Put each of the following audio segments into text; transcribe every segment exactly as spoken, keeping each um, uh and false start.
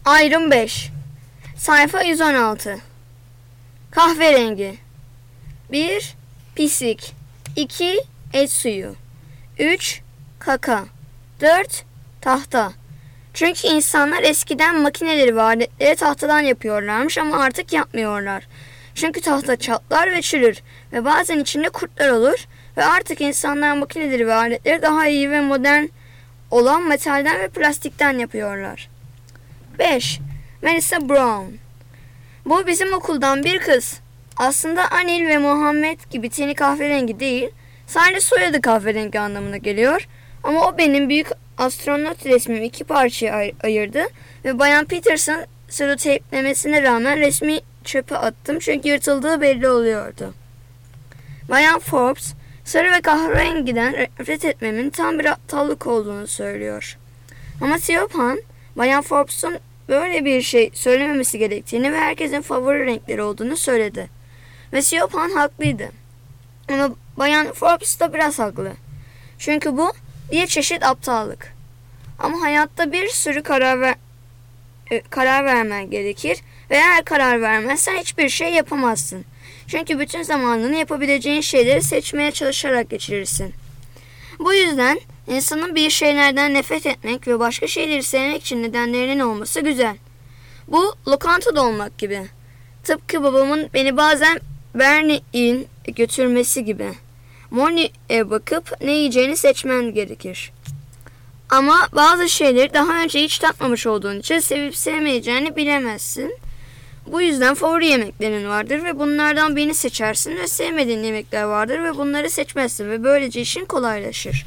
Ayrım beş. Sayfa yüz on altı. Kahverengi. bir. Pislik. iki. Et suyu. üç. Kaka. dört. Tahta. Çünkü insanlar eskiden makineleri ve aletleri tahtadan yapıyorlarmış ama artık yapmıyorlar. Çünkü tahta çatlar ve çürür ve bazen içinde kurtlar olur ve artık insanlar makineleri ve aletleri daha iyi ve modern olan metalden ve plastikten yapıyorlar. beş. Melissa Brown. Bu bizim okuldan bir kız. Aslında Anil ve Muhammed gibi teni kahverengi değil, sadece soyadı kahverengi anlamına geliyor. Ama o benim büyük astronot resmimi iki parçaya ay- ayırdı ve Bayan Peterson seloteyplemesine rağmen resmi çöpe attım çünkü yırtıldığı belli oluyordu. Bayan Forbes, sarı ve kahverengiden nefret etmemin tam bir aptallık olduğunu söylüyor. Ama Siobhan, Bayan Forbes'un böyle bir şey söylememesi gerektiğini ve herkesin favori renkleri olduğunu söyledi. Ve Siobhan haklıydı. Ama Bayan Forbes da biraz haklı. Çünkü bu bir çeşit aptallık. Ama hayatta bir sürü karar ver karar vermen gerekir ve eğer karar vermezsen hiçbir şey yapamazsın. Çünkü bütün zamanını yapabileceğin şeyleri seçmeye çalışarak geçirirsin. Bu yüzden insanın bir şeylerden nefret etmek ve başka şeyleri sevmek için nedenlerinin olması güzel. Bu lokantada olmak gibi. Tıpkı babamın beni bazen Bernie'in götürmesi gibi. Menüye bakıp ne yiyeceğini seçmen gerekir. Ama bazı şeyleri daha önce hiç tatmamış olduğun için sevip sevmeyeceğini bilemezsin. Bu yüzden favori yemeklerin vardır ve bunlardan birini seçersin ve sevmediğin yemekler vardır ve bunları seçmezsin ve böylece işin kolaylaşır.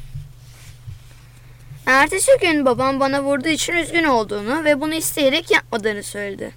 Ertesi gün babam bana vurduğu için üzgün olduğunu ve bunu isteyerek yapmadığını söyledi.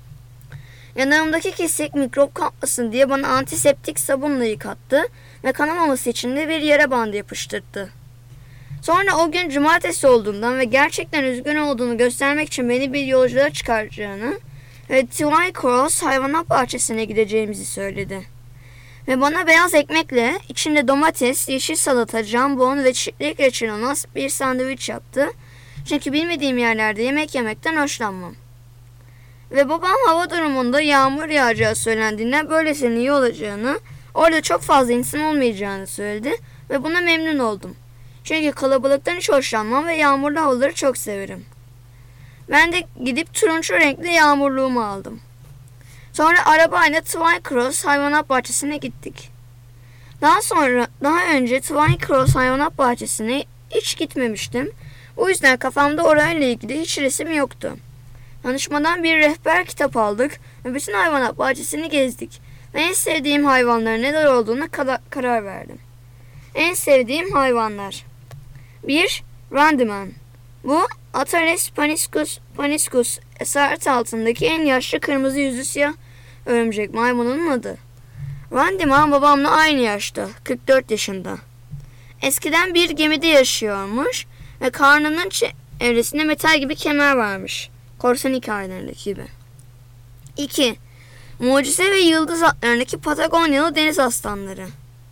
Yanağımdaki kesik mikrop kapmasın diye bana antiseptik sabunla yıkattı ve kanamaması için de bir yara bandı yapıştırdı. Sonra o gün cumartesi olduğundan ve gerçekten üzgün olduğunu göstermek için beni bir yolculuğa çıkaracağını ve Twycross hayvanat bahçesine gideceğimizi söyledi. Ve bana beyaz ekmekle içinde domates, yeşil salata, jambon ve çiçek reçeli olan bir sandviç yaptı. Çünkü bilmediğim yerlerde yemek yemekten hoşlanmam. Ve babam hava durumunda yağmur yağacağı söylendiğinden böylesine iyi olacağını, orada çok fazla insan olmayacağını söyledi ve buna memnun oldum. Çünkü kalabalıktan hiç hoşlanmam ve yağmurlu havaları çok severim. Ben de gidip turuncu renkli yağmurluğumu aldım. Sonra arabayla Twycross hayvanat bahçesine gittik. Daha sonra, daha önce Twycross hayvanat bahçesine hiç gitmemiştim. O yüzden kafamda orayla ilgili hiç resim yoktu. Danışmadan bir rehber kitap aldık ve bütün hayvanat bahçesini gezdik. Ve en sevdiğim hayvanların neler olduğuna kara- karar verdim. En sevdiğim hayvanlar. bir. Randyman. Bu Atales paniscus paniscus esaret altındaki en yaşlı kırmızı yüzlü siyah örümcek maymunun adı. Randyman babamla aynı yaşta, kırk dört yaşında. Eskiden bir gemide yaşıyormuş ve karnının çevresinde metal gibi kemer varmış. Korsan hikayelerindeki gibi. iki. Mucize ve yıldız atlarındaki Patagonyalı deniz aslanları.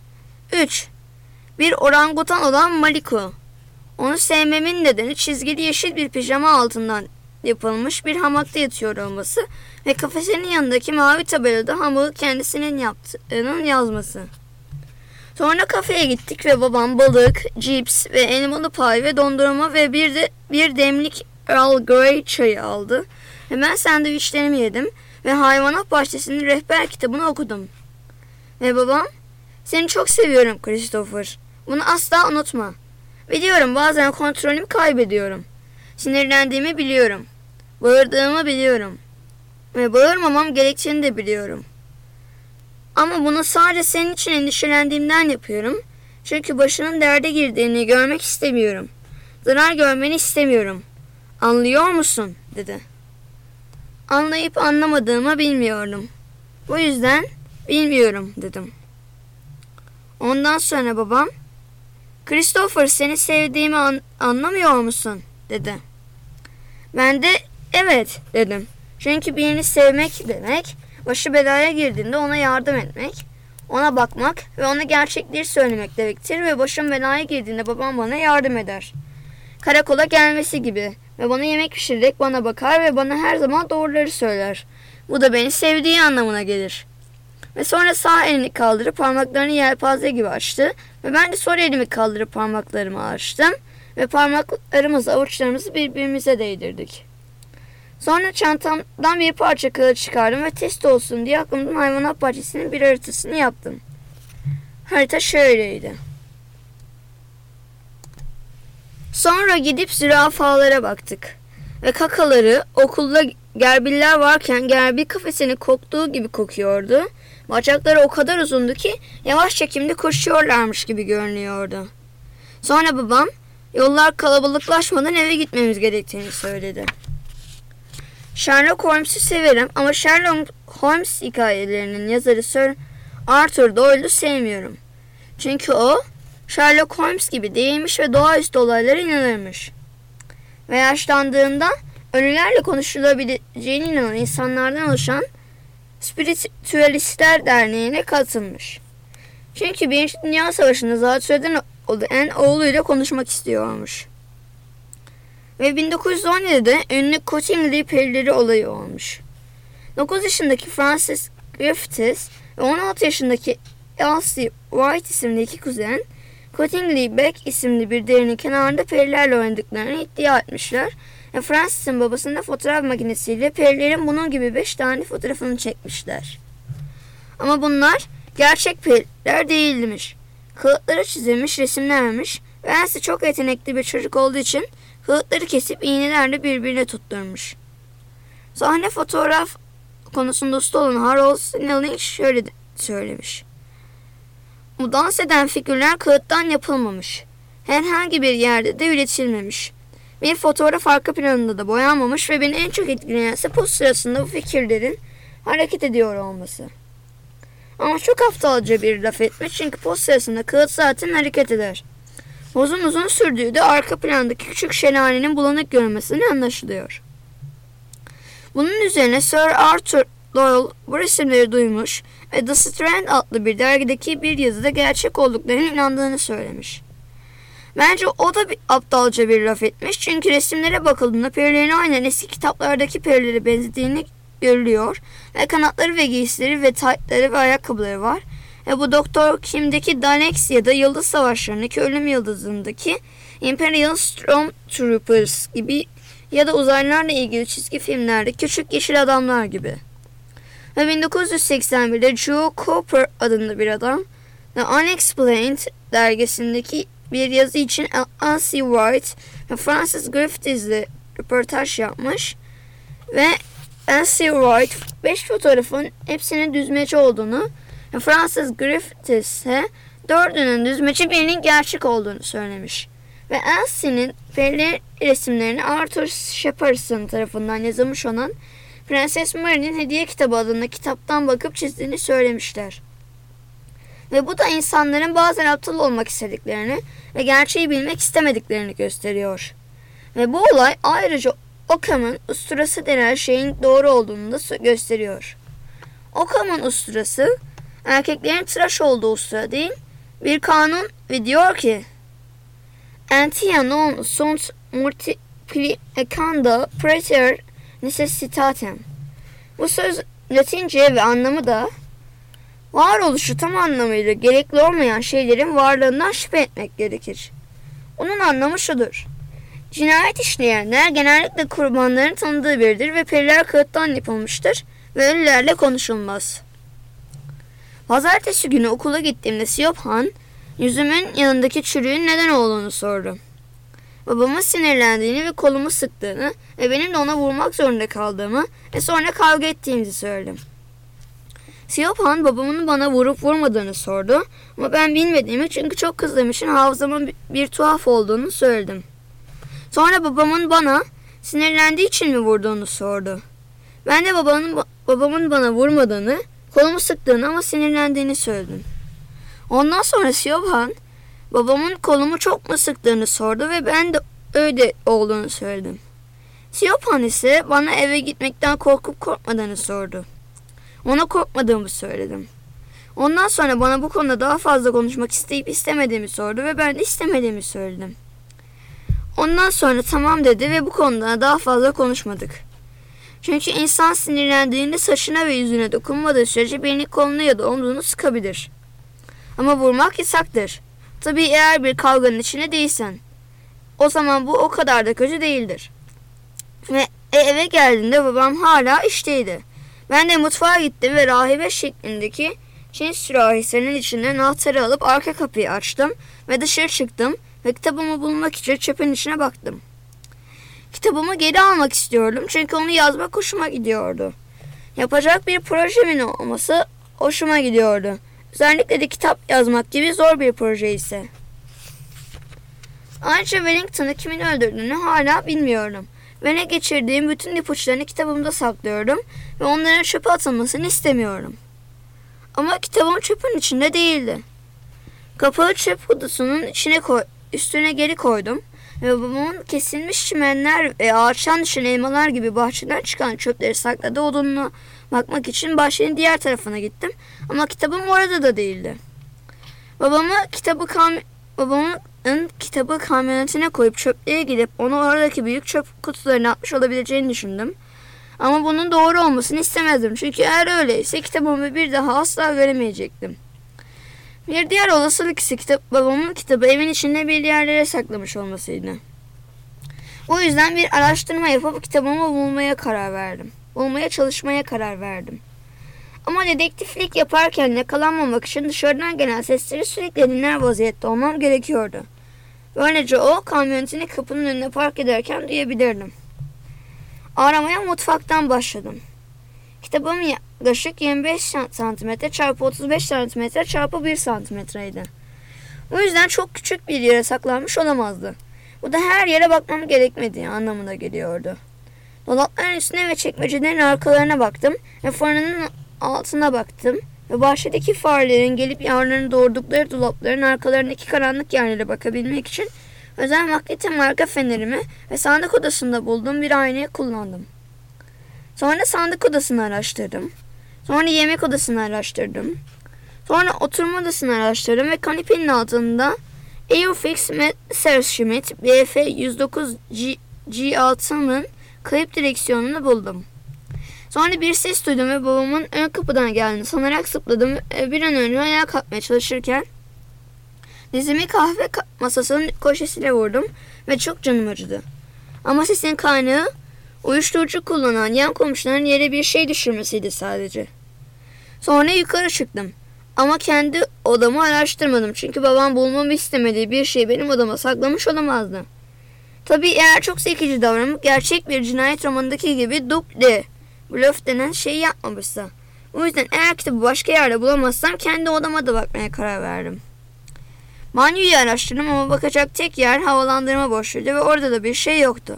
üç. Bir orangutan olan Maliku. Onu sevmemin nedeni çizgili yeşil bir pijama altından yapılmış bir hamakta yatıyor olması ve kafesinin yanındaki mavi tabelada hamağı kendisinin yaptığının yazması. Sonra kafeye gittik ve babam balık, cips ve elmalı pay ve dondurma ve bir de bir demlik Earl Grey çayı aldı. Ve ben sandviçlerimi yedim ve hayvanat bahçesinin rehber kitabını okudum. Ve babam, "Seni çok seviyorum Christopher. Bunu asla unutma. Biliyorum bazen kontrolümü kaybediyorum. Sinirlendiğimi biliyorum. Bağırdığımı biliyorum. Ve bağırmamam gerektiğini de biliyorum. Ama bunu sadece senin için endişelendiğimden yapıyorum. Çünkü başının derde girdiğini görmek istemiyorum. Zarar görmeni istemiyorum. Anlıyor musun?" dedi. Anlayıp anlamadığımı bilmiyordum. Bu yüzden bilmiyorum dedim. Ondan sonra babam, "Christopher, seni sevdiğimi an- anlamıyor musun?" dedi. Ben de evet dedim. Çünkü birini sevmek demek, başı belaya girdiğinde ona yardım etmek, ona bakmak ve ona gerçekleri söylemek demektir ve başım belaya girdiğinde babam bana yardım eder. Karakola gelmesi gibi Ve bana yemek pişirerek bana bakar ve bana her zaman doğruları söyler. Bu da beni sevdiği anlamına gelir. Ve sonra sağ elini kaldırıp parmaklarını yelpaze gibi açtı. Ve ben de sol elimi kaldırıp parmaklarımı açtım. Ve parmaklarımızı, avuçlarımızı birbirimize değdirdik. Sonra çantamdan bir parça kağıt çıkardım ve test olsun diye aklımdan hayvanat bahçesinin bir haritasını yaptım. Harita şöyleydi. Sonra gidip zürafalara baktık. Ve kakaları okulda gerbiller varken gerbil kafesini koktuğu gibi kokuyordu. Bacakları o kadar uzundu ki yavaş çekimde koşuyorlarmış gibi görünüyordu. Sonra babam yollar kalabalıklaşmadan eve gitmemiz gerektiğini söyledi. Sherlock Holmes'u severim ama Sherlock Holmes hikayelerinin yazarı Sir Arthur Doyle'u sevmiyorum. Çünkü o Sherlock Holmes gibi değilmiş ve doğaüstü olaylara inanırmış. Ve yaşlandığında ölülerle konuşulabileceğine inanan insanlardan oluşan Spiritüalistler Derneği'ne katılmış. Çünkü Birinci Dünya Savaşı'nda zatürreden olan oğluyla konuşmak istiyormuş. Ve bin dokuz yüz on yedide ünlü Cottingley perileri olayı olmuş. dokuz yaşındaki Francis Griffiths ve on altı yaşındaki Elsie White isimli iki kuzen, Cottingley Beck isimli bir derinin kenarında perilerle oynadıklarını iddia etmişler ve Francis'in babasının fotoğraf makinesiyle perilerin bunun gibi beş tane fotoğrafını çekmişler. Ama bunlar gerçek periler değilmiş. Kağıtlara çizilmiş resimlermiş ve Elsie çok yetenekli bir çocuk olduğu için kağıtları kesip iğnelerle birbirine tutturmuş. Sahne fotoğraf konusunda usta olan Harold Snelling şöyle söylemiş. Bu dans eden figürler kağıttan yapılmamış. Herhangi bir yerde de üretilmemiş. Bir fotoğraf arka planında da boyanmamış ve beni en çok etkileyen ise poz sırasında bu figürlerin hareket ediyor olması. Ama çok aptalca bir laf etmiş çünkü poz sırasında kağıt zaten hareket eder. Pozun uzun sürdüğü de arka plandaki küçük şelalenin bulanık görünmesine anlaşılıyor. Bunun üzerine Sir Arthur Doyle bu resimleri duymuş ve The Strand adlı bir dergideki bir yazıda gerçek olduklarına inandığını söylemiş. Bence o da bir aptalca bir laf etmiş çünkü resimlere bakıldığında perilerin aynen eski kitaplardaki perilere benzediğini görülüyor ve kanatları ve giysileri ve taytları ve ayakkabıları var. Ve bu Doktor Kim'deki Daleks ya da Yıldız Savaşları'ndaki Ölüm Yıldızı'ndaki Imperial Stormtroopers gibi ya da uzaylılarla ilgili çizgi filmlerde küçük yeşil adamlar gibi. Ve bin dokuz yüz seksen birde Joe Cooper adında bir adam The Unexplained dergisindeki bir yazı için Elsie White ve Francis Griffiths ile röportaj yapmış ve Elsie White beş fotoğrafın hepsinin düzmece olduğunu ve Francis Griffiths'e dördünün düzmece birinin gerçek olduğunu söylemiş. Ve Elsie'nin belli resimlerini Arthur Shepperson tarafından yazılmış olan Prenses Mary'nin Hediye Kitabı adında kitaptan bakıp çizdiğini söylemişler. Ve bu da insanların bazen aptal olmak istediklerini ve gerçeği bilmek istemediklerini gösteriyor. Ve bu olay ayrıca Occam'ın usturası denen şeyin doğru olduğunu da gösteriyor. Occam'ın usturası erkeklerin tıraş olduğu ustura değil bir kanun ve diyor ki Antia non sunt multiplicanda praeter necessitatem. Bu söz Latince ve anlamı da varoluşu tam anlamıyla gerekli olmayan şeylerin varlığından şüphe etmek gerekir. Onun anlamı şudur. Cinayet işleyenler genellikle kurbanların tanıdığı biridir ve periler kağıttan yapılmıştır ve ölülerle konuşulmaz. Pazartesi günü okula gittiğimde Siobhan yüzümün yanındaki çürüğün neden olduğunu sordu. Babamın sinirlendiğini ve kolumu sıktığını ve benim de ona vurmak zorunda kaldığımı ve sonra kavga ettiğimizi söyledim. Siobhan babamın bana vurup vurmadığını sordu ama ben bilmediğimi çünkü çok kızdığım için hafızamın bir, bir tuhaf olduğunu söyledim. Sonra babamın bana sinirlendiği için mi vurduğunu sordu. Ben de babamın, babamın bana vurmadığını, kolumu sıktığını ama sinirlendiğini söyledim. Ondan sonra Siobhan babamın kolumu çok mu sıktığını sordu ve ben de öyle olduğunu söyledim. Siobhan ise bana eve gitmekten korkup korkmadığını sordu. Ona korkmadığımı söyledim. Ondan sonra bana bu konuda daha fazla konuşmak isteyip istemediğimi sordu ve ben de istemediğimi söyledim. Ondan sonra tamam dedi ve bu konuda daha fazla konuşmadık. Çünkü insan sinirlendiğinde saçına ve yüzüne dokunmadığı sürece birini kolunu ya da omzunu sıkabilir. Ama vurmak yasaktır. Tabii eğer bir kavganın içine değilsen. O zaman bu o kadar da kötü değildir. Ve eve geldiğinde babam hala işteydi. Ben de mutfağa gittim ve rahibe şeklindeki Çin sürahisinin içinden anahtarı alıp arka kapıyı açtım ve dışarı çıktım ve kitabımı bulmak için çöpün içine baktım. Kitabımı geri almak istiyordum çünkü onu yazmak hoşuma gidiyordu. Yapacak bir projemin olması hoşuma gidiyordu. Özellikle de kitap yazmak gibi zor bir proje ise. Ayrıca Wellington'ı kimin öldürdüğünü hala bilmiyorum. Ve ne geçirdiğim bütün ipuçlarını kitabımda saklıyorum ve onların çöpe atılmasını istemiyorum. Ama kitabım çöpün içinde değildi. Kapağı çöp kutusunun içine koy, üstüne geri koydum ve babamın kesilmiş çimenler ve ağaçtan düşen elmalar gibi bahçeden çıkan çöpleri sakladığı odununa bakmak için bahçenin diğer tarafına gittim ama kitabım orada da değildi. Babamı kitabı kam babamın kitabı kamyonetine koyup çöplüğe gidip onu oradaki büyük çöp kutularına atmış olabileceğini düşündüm. Ama bunun doğru olmasını istemezdim çünkü eğer öyleyse kitabımı bir daha asla göremeyecektim. Bir diğer olasılık ise kitap, babamın kitabı evin içinde bir yerlere saklamış olmasıydı. O yüzden bir araştırma yapıp kitabımı bulmaya karar verdim. Bulmaya çalışmaya karar verdim. Ama dedektiflik yaparken yakalanmamak için dışarıdan gelen sesleri sürekli dinler vaziyette olmam gerekiyordu. Böylece o kamyonetini kapının önüne park ederken duyabilirdim. Aramaya mutfaktan başladım. Kitabım yaklaşık yirmi beş santimetre çarpı otuz beş santimetre çarpı bir santimetreydi. Bu yüzden çok küçük bir yere saklanmış olamazdı. Bu da her yere bakmam gerekmediği anlamına geliyordu. Dolapların üstüne ve çekmecelerin arkalarına baktım ve fırının altına baktım ve bahçedeki farelerin gelip yavrularını doğurdukları dolapların arkalarındaki karanlık yerlere bakabilmek için özel magnete marka fenerimi ve sandık odasında bulduğum bir aynayı kullandım. Sonra sandık odasını araştırdım. Sonra yemek odasını araştırdım. Sonra oturma odasını araştırdım ve kanepenin altında Airfix Messerschmitt B F yüz dokuz G altı'nın kayıp direksiyonunu buldum. Sonra bir ses duydum ve babamın ön kapıdan geldiğini sanarak zıpladım ve bir an önce ayağa kalkmaya çalışırken dizimi kahve masasının köşesine vurdum ve çok canım acıdı. Ama sesin kaynağı uyuşturucu kullanan yan komşuların yere bir şey düşürmesiydi sadece. Sonra yukarı çıktım. Ama kendi odamı araştırmadım çünkü babam bulmamı istemediği bir şeyi benim odama saklamış olamazdı. Tabii eğer çok zekice davranıp gerçek bir cinayet romanındaki gibi duble, blöf denen şeyi yapmamışsa. O yüzden eğer kitabı başka yerde bulamazsam kendi odama da bakmaya karar verdim. Banyoyu araştırdım ama bakacak tek yer havalandırma boşluğuydu ve orada da bir şey yoktu.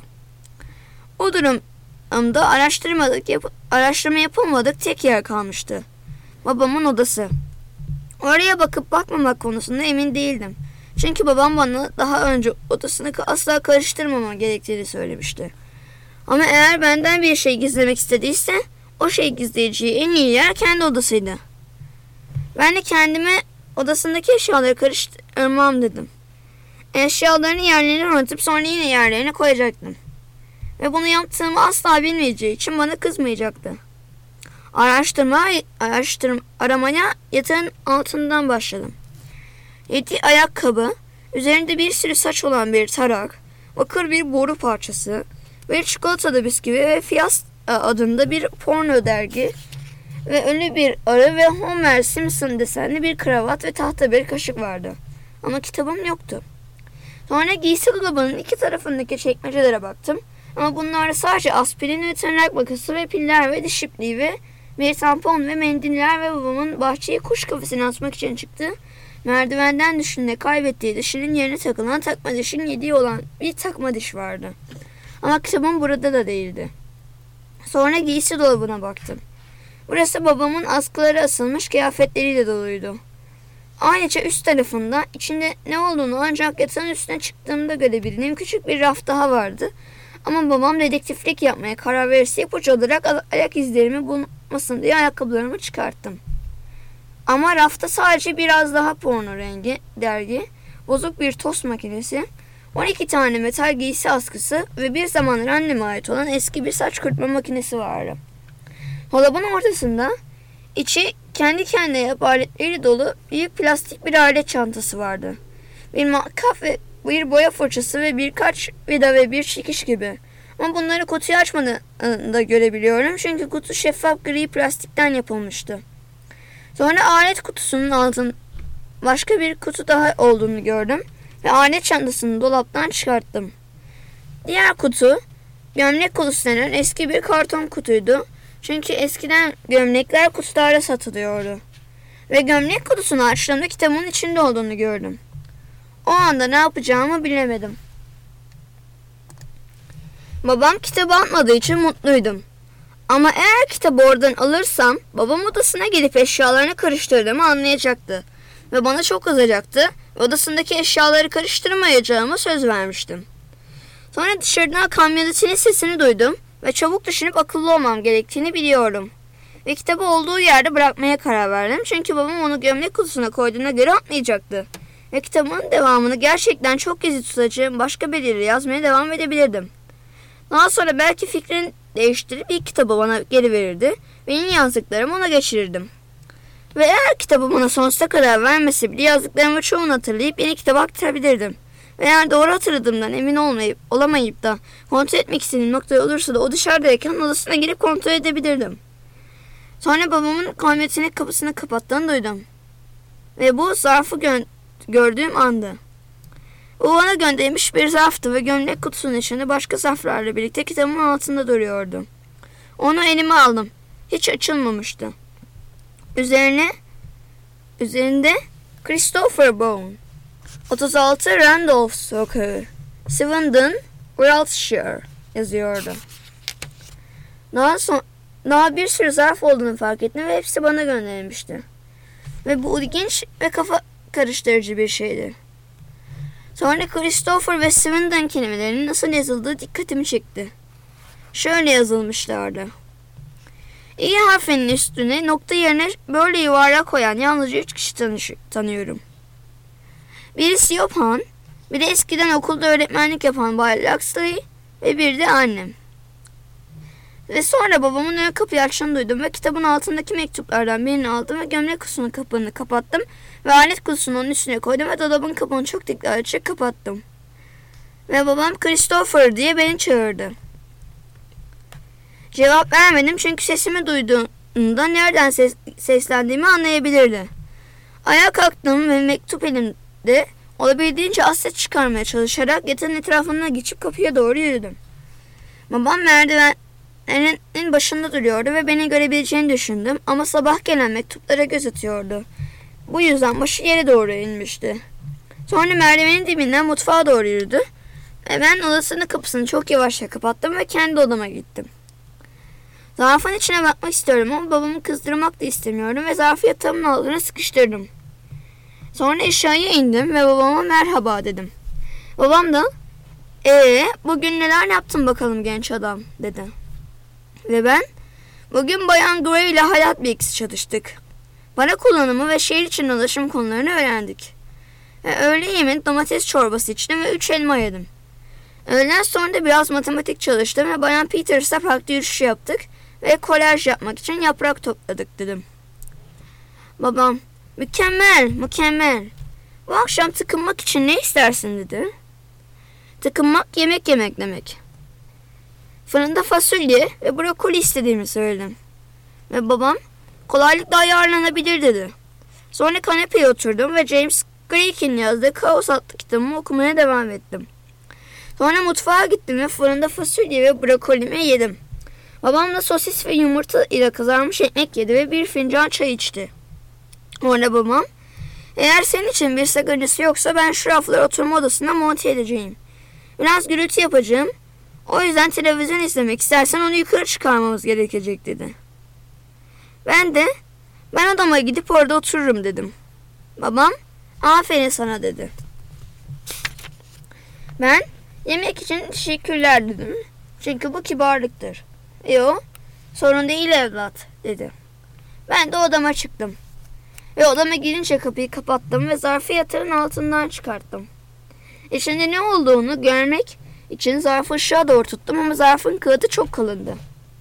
O durumda araştırmadık, yap araştırma yapılmadık tek yer kalmıştı. Babamın odası. Oraya bakıp bakmamak konusunda emin değildim. Çünkü babam bana daha önce odasını asla karıştırmama gerektiğini söylemişti. Ama eğer benden bir şey gizlemek istediyse o şey gizleyeceği en iyi yer kendi odasıydı. Ben de kendime odasındaki eşyaları karıştırmam dedim. Eşyalarını yerlerine unutup sonra yine yerlerine koyacaktım. Ve bunu yaptığımı asla bilmeyeceği için bana kızmayacaktı. Araştırma, araştırma, aramaya yatağın altından başladım. Yedi ayakkabı, üzerinde bir sürü saç olan bir tarak, bakır bir boru parçası, bir çikolatalı bisküvi ve Fiyas adında bir porno dergi ve ölü bir arı ve Homer Simpson desenli bir kravat ve tahta bir kaşık vardı. Ama kitabım yoktu. Sonra giysi dolabının iki tarafındaki çekmecelere baktım. Ama bunlarda sadece aspirin ve tırnak makası ve piller ve diş ipliği ve bir tampon ve mendiller ve babamın bahçeye kuş kafesine atmak için çıktığı merdivenden düşünde kaybettiği dişinin yerine takılan takma dişin yediği olan bir takma diş vardı. Ama kitabım burada da değildi. Sonra giysi dolabına baktım. Burası babamın askıları asılmış kıyafetleriyle doluydu. Ayrıca üst tarafında içinde ne olduğunu ancak yatağın üstüne çıktığımda görebildiğim küçük bir raf daha vardı. Ama babam dedektiflik yapmaya karar verirse ipucu olarak ayak izlerimi bulmasın diye ayakkabılarımı çıkarttım. Ama rafta sadece biraz daha porno rengi dergi, bozuk bir tost makinesi, on iki tane metal giysi askısı ve bir zamanlar anneme ait olan eski bir saç kurutma makinesi vardı. Dolabın ortasında içi kendi kendine yap aletleriyle dolu büyük plastik bir alet çantası vardı. Bir matkap ve bir boya fırçası ve birkaç vida ve bir çekiç gibi. Ama bunları kutuyu açmadığında görebiliyorum çünkü kutu şeffaf gri plastikten yapılmıştı. Sonra alet kutusunun altında başka bir kutu daha olduğunu gördüm ve alet çantasını dolaptan çıkarttım. Diğer kutu gömlek kutusu denen eski bir karton kutuydu. Çünkü eskiden gömlekler kutularda satılıyordu. Ve gömlek kutusunu açtığımda kitabın içinde olduğunu gördüm. O anda ne yapacağımı bilemedim. Babam kitabı atmadığı için mutluydum. Ama eğer kitabı oradan alırsam babam odasına gelip eşyalarını karıştırdığımı anlayacaktı. Ve bana çok kızacaktı ve odasındaki eşyaları karıştırmayacağıma söz vermiştim. Sonra dışarıdan kamyonetin sesini duydum ve çabuk düşünüp akıllı olmam gerektiğini biliyorum. Ve kitabı olduğu yerde bırakmaya karar verdim çünkü babam onu gömlek kutusuna koyduğuna göre atmayacaktı. Ve kitabın devamını gerçekten çok gizli tutacağım başka bir yere yazmaya devam edebilirdim. Daha sonra belki fikrini değiştirip ilk kitabı bana geri verirdi ve yeni yazdıklarımı ona geçirirdim. Ve eğer kitabı bana sonsuza kadar vermese bile yazdıklarımı çoğunu hatırlayıp yeni kitaba aktarabilirdim. Ve eğer doğru hatırladığımdan emin olmayıp olamayıp da kontrol etmek istediğim nokta olursa da o dışarıdayken odasına girip kontrol edebilirdim. Sonra babamın kamyonetinin kapısını kapattığını duydum. Ve bu zarfı gö- gördüğüm andı. O bana göndermiş bir zarftı ve gömlek kutusunun içinde başka zarflarla birlikte kitabımın altında duruyordu. Onu elime aldım. Hiç açılmamıştı. Üzerine, üzerinde Christopher Bone, otuz altı Randolph Sokağı, Swindon, Wiltshire yazıyordu. Daha son, daha bir sürü zarf olduğunu fark ettim ve hepsi bana gönderilmişti. Ve bu ilginç ve kafa karıştırıcı bir şeydi. Sonra Christopher ve Swindon kelimelerinin nasıl yazıldığı dikkatimi çekti. Şöyle yazılmışlardı. İ harfinin üstüne nokta yerine böyle yuvarlak koyan yalnızca üç kişi tanış- tanıyorum. Birisi Yopan, biri eskiden okulda öğretmenlik yapan Bay Luxley ve bir de annem. Ve sonra babamın ön kapıyı açtığını duydum ve kitabın altındaki mektuplardan birini aldım ve gömlek kutusunun kapağını kapattım ve alet kutusunu onun üstüne koydum ve dolabın kapağını çok dikkatlice kapattım. Ve babam Christopher diye beni çağırdı. Cevap vermedim çünkü sesimi duyduğunda nereden ses, seslendiğimi anlayabilirdi. Ayağa kalktım ve mektup elimde olabildiğince az ses çıkarmaya çalışarak yatağın etrafından geçip kapıya doğru yürüdüm. Babam merdivenin başında duruyordu ve beni görebileceğini düşündüm ama sabah gelen mektuplara göz atıyordu. Bu yüzden başı yere doğru inmişti. Sonra merdivenin dibinden mutfağa doğru yürüdü ve ben odasının kapısını çok yavaşça kapattım ve kendi odama gittim. Zarfın içine bakmak istiyorum ama babamı kızdırmak da istemiyorum ve zarfı yatağımın altına sıkıştırdım. Sonra aşağıya indim ve babama merhaba dedim. Babam da ee bugün neler yaptın bakalım genç adam dedi. Ve ben bugün Bayan Gray ile hayat bilgisi çalıştık. Para kullanımı ve şehir içinde ulaşım konularını öğrendik. Ve öğle yemeği domates çorbası içtim ve üç elma yedim. Öğleden sonra da biraz matematik çalıştım ve Bayan Peters'la parkta yürüyüş yaptık ve kolaj yapmak için yaprak topladık dedim. Babam mükemmel mükemmel. Bu akşam tıkınmak için ne istersin dedi. Tıkınmak yemek yemek demek. Fırında fasulye ve brokoli istediğimi söyledim. Ve babam kolaylıkla ayarlanabilir dedi. Sonra kanepeye oturdum ve James Craig'in yazdığı Kaos adlı kitabımı okumaya devam ettim. Sonra mutfağa gittim ve fırında fasulye ve brokolimi yedim. Babam da sosis ve yumurta ile kızarmış ekmek yedi ve bir fincan çay içti. Sonra babam, eğer senin için bir sakıncası yoksa ben şu rafları oturma odasına monte edeceğim. Biraz gürültü yapacağım. O yüzden televizyon izlemek istersen onu yukarı çıkarmamız gerekecek dedi. Ben de ben odama gidip orada otururum dedim. Babam aferin sana dedi. Ben yemek için teşekkürler dedim. Çünkü bu kibarlıktır. Yo, sorun değil evlat dedi. Ben de odama çıktım. Ve odama girince kapıyı kapattım ve zarfı yatağın altından çıkarttım. İçinde ne olduğunu görmek için zarfı ışığa doğru tuttum ama zarfın kağıdı çok kalındı.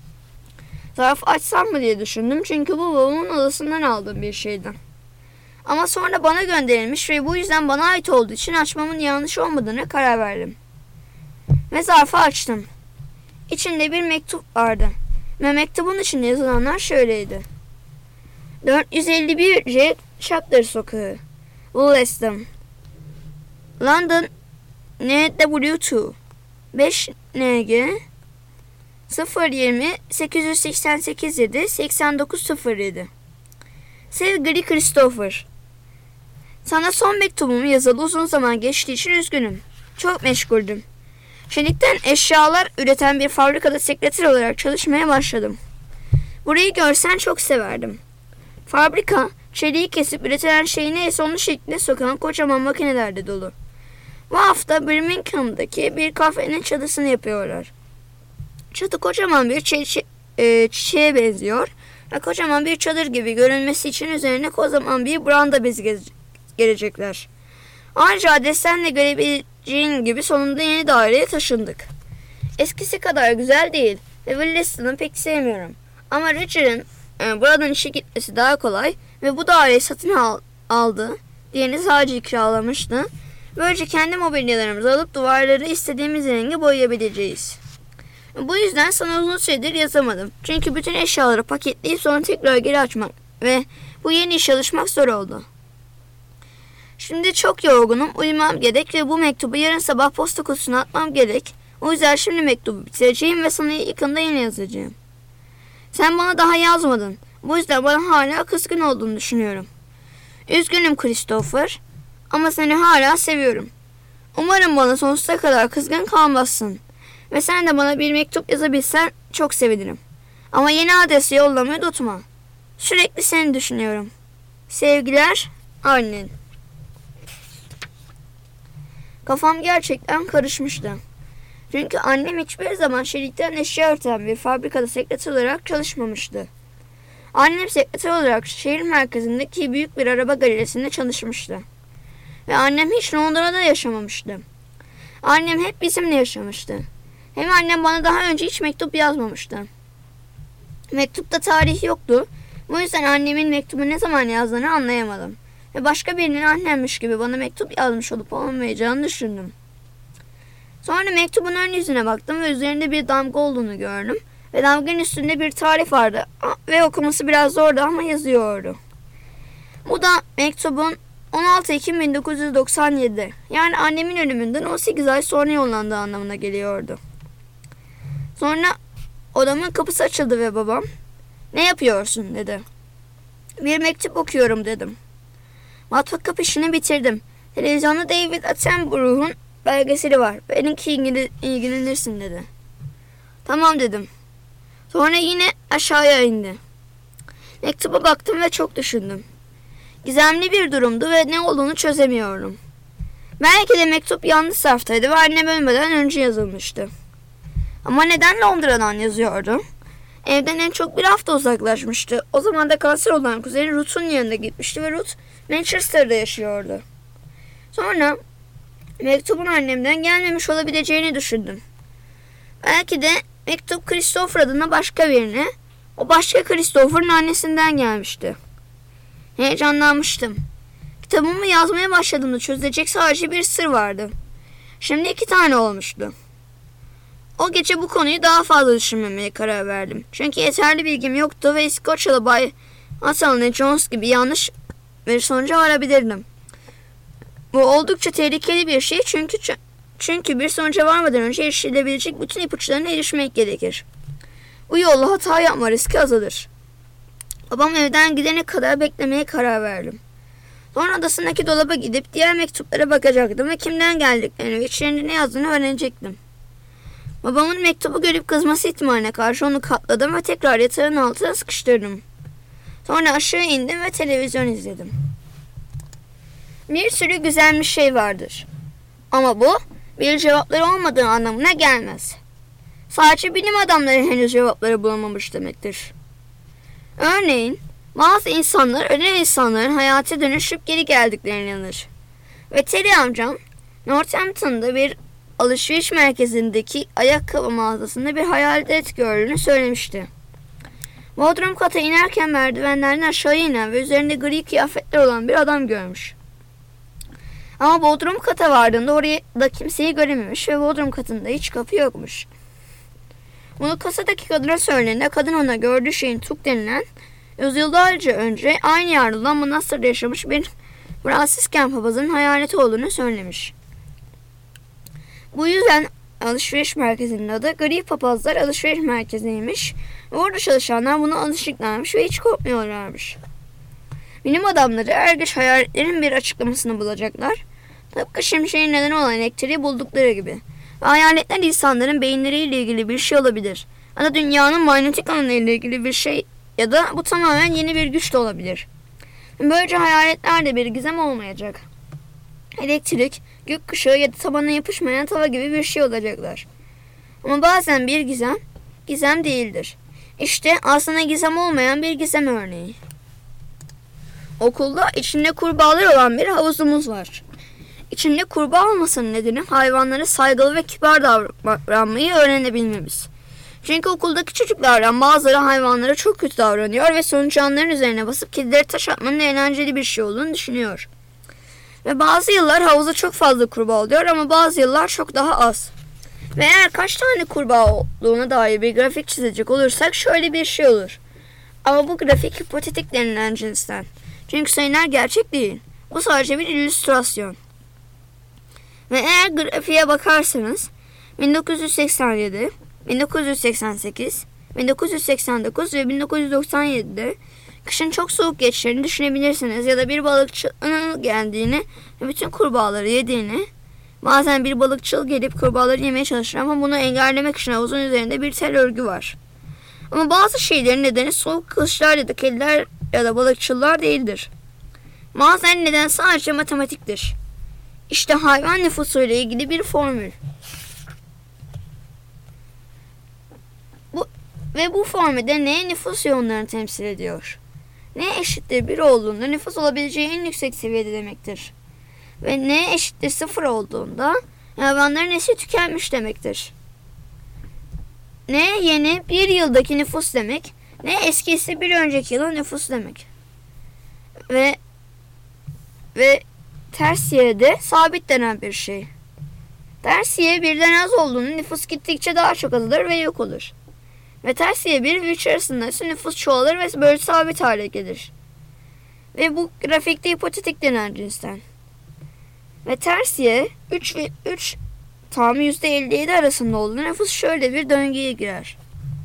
Zarfı açsam mı diye düşündüm çünkü bu babamın odasından aldığım bir şeydi. Ama sonra bana gönderilmiş ve bu yüzden bana ait olduğu için açmamın yanlış olmadığına karar verdim. Ve zarfı açtım. İçinde bir mektup vardı. Ve mektubun içinde yazılanlar şöyleydi. dört yüz elli bir C Chapter Sokağı, Wooleston, London, N W iki, beş N G, sıfır yirmi sekiz yüz seksen sekiz yedi seksen dokuz sıfır yedi. Sevgili Christopher, sana son mektubumu yazalı uzun zaman geçtiği için üzgünüm. Çok meşguldüm. Çelikten eşyalar üreten bir fabrikada sekreter olarak çalışmaya başladım. Burayı görsen çok severdim. Fabrika, çeliği kesip üretilen şeyi neyse onu şekline sokan kocaman makinelerle dolu. Bu hafta Birmingham'daki bir kafenin çatısını yapıyorlar. Çatı kocaman bir çi- e, çiçeğe benziyor ve kocaman bir çadır gibi görünmesi için üzerine kocaman bir branda bezi gez- gelecekler. Ayrıca adresten de görebileceğin gibi sonunda yeni daireye taşındık. Eskisi kadar güzel değil ve Williston'ı pek sevmiyorum. Ama Richard'ın e, buradan işe gitmesi daha kolay ve bu daireyi satın al- aldı. Diğerini sadece kiralamıştı. Böylece kendi mobilyalarımızı alıp duvarları istediğimiz rengi boyayabileceğiz. Bu yüzden sana uzun süredir yazamadım. Çünkü bütün eşyaları paketleyip sonra tekrar geri açmak ve bu yeni işe alışmak zor oldu. Şimdi çok yorgunum, uyumam gerek ve bu mektubu yarın sabah posta kutusuna atmam gerek. O yüzden şimdi mektubu bitireceğim ve sana yakında yine yazacağım. Sen bana daha yazmadın. Bu yüzden bana hala kızgın olduğunu düşünüyorum. Üzgünüm Christopher ama seni hala seviyorum. Umarım bana sonsuza kadar kızgın kalmazsın. Ve sen de bana bir mektup yazabilsen çok sevinirim. Ama yeni adresi yollamayı unutma. Sürekli seni düşünüyorum. Sevgiler, annen. Kafam gerçekten karışmıştı. Çünkü annem hiçbir zaman çelikten eşya üreten bir fabrikada sekreter olarak çalışmamıştı. Annem sekreter olarak şehir merkezindeki büyük bir araba galerisinde çalışmıştı. Ve annem hiç Londra'da yaşamamıştı. Annem hep bizimle yaşamıştı. Hem annem bana daha önce hiç mektup yazmamıştı. Mektupta tarih yoktu. Bu yüzden annemin mektubu ne zaman yazdığını anlayamadım. Ve başka birinin annemmiş gibi bana mektup yazmış olup olmayacağını düşündüm. Sonra mektubun ön yüzüne baktım ve üzerinde bir damga olduğunu gördüm. Ve damganın üstünde bir tarih vardı. Ve okuması biraz zordu ama yazıyordu. Bu da mektubun on altı Ekim bin dokuz yüz doksan yedi, yani annemin ölümünden on sekiz ay sonra yollandığı anlamına geliyordu. Sonra odamın kapısı açıldı ve babam, "Ne yapıyorsun?" dedi. "Bir mektup okuyorum." dedim. "Matbaa işini bitirdim. Televizyonda David Attenborough'un belgeseli var. Benimki ilgilenirsin." dedi. "Tamam." dedim. Sonra yine aşağıya indi. Mektuba baktım ve çok düşündüm. Gizemli bir durumdu ve ne olduğunu çözemiyordum. Belki de mektup yanlış sarftaydı ve annem ölmeden önce yazılmıştı. Ama neden Londra'dan yazıyordu? Evden en çok bir hafta uzaklaşmıştı. O zaman da kanser olan kuzeni Ruth'un yanına gitmişti ve Ruth Manchester'da yaşıyordu. Sonra mektubun annemden gelmemiş olabileceğini düşündüm. Belki de mektup Christopher adına başka birine, o başka Christopher'ın annesinden gelmişti. Heyecanlanmıştım. Kitabımı yazmaya başladığımda çözülecek sadece bir sır vardı. Şimdi iki tane olmuştu. O gece bu konuyu daha fazla düşünmemeye karar verdim. Çünkü yeterli bilgim yoktu ve İskoçyalı Bay Athelney Jones gibi yanlış bir sonuca varabilirdim. Bu oldukça tehlikeli bir şey çünkü çünkü bir sonuca varmadan önce erişilebilecek bütün ipuçlarına erişmek gerekir. Bu yolla hata yapma riski azalır. Babam evden gidene kadar beklemeye karar verdim. Sonra odasındaki dolaba gidip diğer mektuplara bakacaktım ve kimden geldiklerini ve içlerinde ne yazdığını öğrenecektim. Babamın mektubu görüp kızması ihtimaline karşı onu katladım ve tekrar yatağın altına sıkıştırdım. Sonra aşağı indim ve televizyon izledim. Bir sürü güzelmiş şey vardır. Ama bu bir cevapları olmadığı anlamına gelmez. Sadece bilim adamları henüz cevapları bulamamış demektir. Örneğin bazı insanlar ölen insanların hayata dönüşüp geri geldiklerine inanır. Ve Terry amcam Northampton'da bir alışveriş merkezindeki ayakkabı mağazasında bir hayalet gördüğünü söylemişti. Bodrum kata inerken merdivenlerden aşağı inen ve üzerinde gri kıyafetler olan bir adam görmüş. Ama Bodrum kata vardığında oraya da kimseyi görememiş ve Bodrum katında hiç kapı yokmuş. Bunu kasadaki kadına söylediğinde kadın ona gördüğü şeyin Tuk denilen yüzyıllarca önce aynı yerde olan manastırda yaşamış bir Fransisken papazının hayaleti olduğunu söylemiş. Bu yüzden alışveriş merkezinin adı Gri Papazlar Alışveriş Merkezi'ymiş ve orada çalışanlar buna alışıklarmış ve hiç korkmuyorlarmış. Bilim adamları er geç hayaletlerin bir açıklamasını bulacaklar. Tıpkı şimşeğin nedeni olan elektriği buldukları gibi. Ve hayaletler insanların beyinleriyle ilgili bir şey olabilir. Ya da dünyanın manyetik alanı ile ilgili bir şey ya da bu tamamen yeni bir güç de olabilir. Böylece hayaletler de bir gizem olmayacak. Elektrik, gökkuşağı ya da tabana yapışmayan tava gibi bir şey olacaklar. Ama bazen bir gizem, gizem değildir. İşte aslında gizem olmayan bir gizem örneği. Okulda içinde kurbağalar olan bir havuzumuz var. İçinde kurbağa olmasının nedeni hayvanlara saygılı ve kibar davranmayı öğrenebilmemiz. Çünkü okuldaki çocuklardan bazıları hayvanlara çok kötü davranıyor ve solucanların üzerine basıp kedileri taş atmanın eğlenceli bir şey olduğunu düşünüyor. Ve bazı yıllar havuzda çok fazla kurbağa oluyor ama bazı yıllar çok daha az. Ve eğer kaç tane kurbağa olduğuna dair bir grafik çizecek olursak şöyle bir şey olur. Ama bu grafik hipotetik denilen cinsten. Çünkü sayılar gerçek değil. Bu sadece bir illüstrasyon. Ve eğer grafiğe bakarsanız bin dokuz yüz seksen yedi, bin dokuz yüz seksen sekiz, bin dokuz yüz seksen dokuz ve bin dokuz yüz doksan yedi'de kışın çok soğuk geçtiğini düşünebilirsiniz ya da bir balıkçının geldiğini ve bütün kurbağaları yediğini. Bazen bir balıkçıl gelip kurbağaları yemeye çalışır ama bunu engellemek için havuzun üzerinde bir tel örgü var. Ama bazı şeylerin nedeni soğuk kılıçlar ya da kediler ya da balıkçılar değildir. Bazen neden sadece matematiktir. İşte hayvan nüfusu ile ilgili bir formül. Bu, ve bu formülde N nüfus yoğunlarını temsil ediyor. N eşittir bir olduğunda nüfus olabileceği en yüksek seviyede demektir. Ve N eşittir sıfır olduğunda hayvanların nesli tükenmiş demektir. N yeni bir yıldaki nüfus demek. N eski ise bir önceki yılın nüfus demek. Ve ve tersiye de sabit denen bir şey. Tersiye birden az olduğunda nüfus gittikçe daha çok azalır ve yok olur. Ve tersiye bir ve üç arasında ise nüfus çoğalır ve böyle sabit hale gelir. Ve bu grafikte hipotetik denen cinsten. Ve tersiye üç ve üç tam yüzde elli yedi arasında olduğunda nüfus şöyle bir döngüye girer.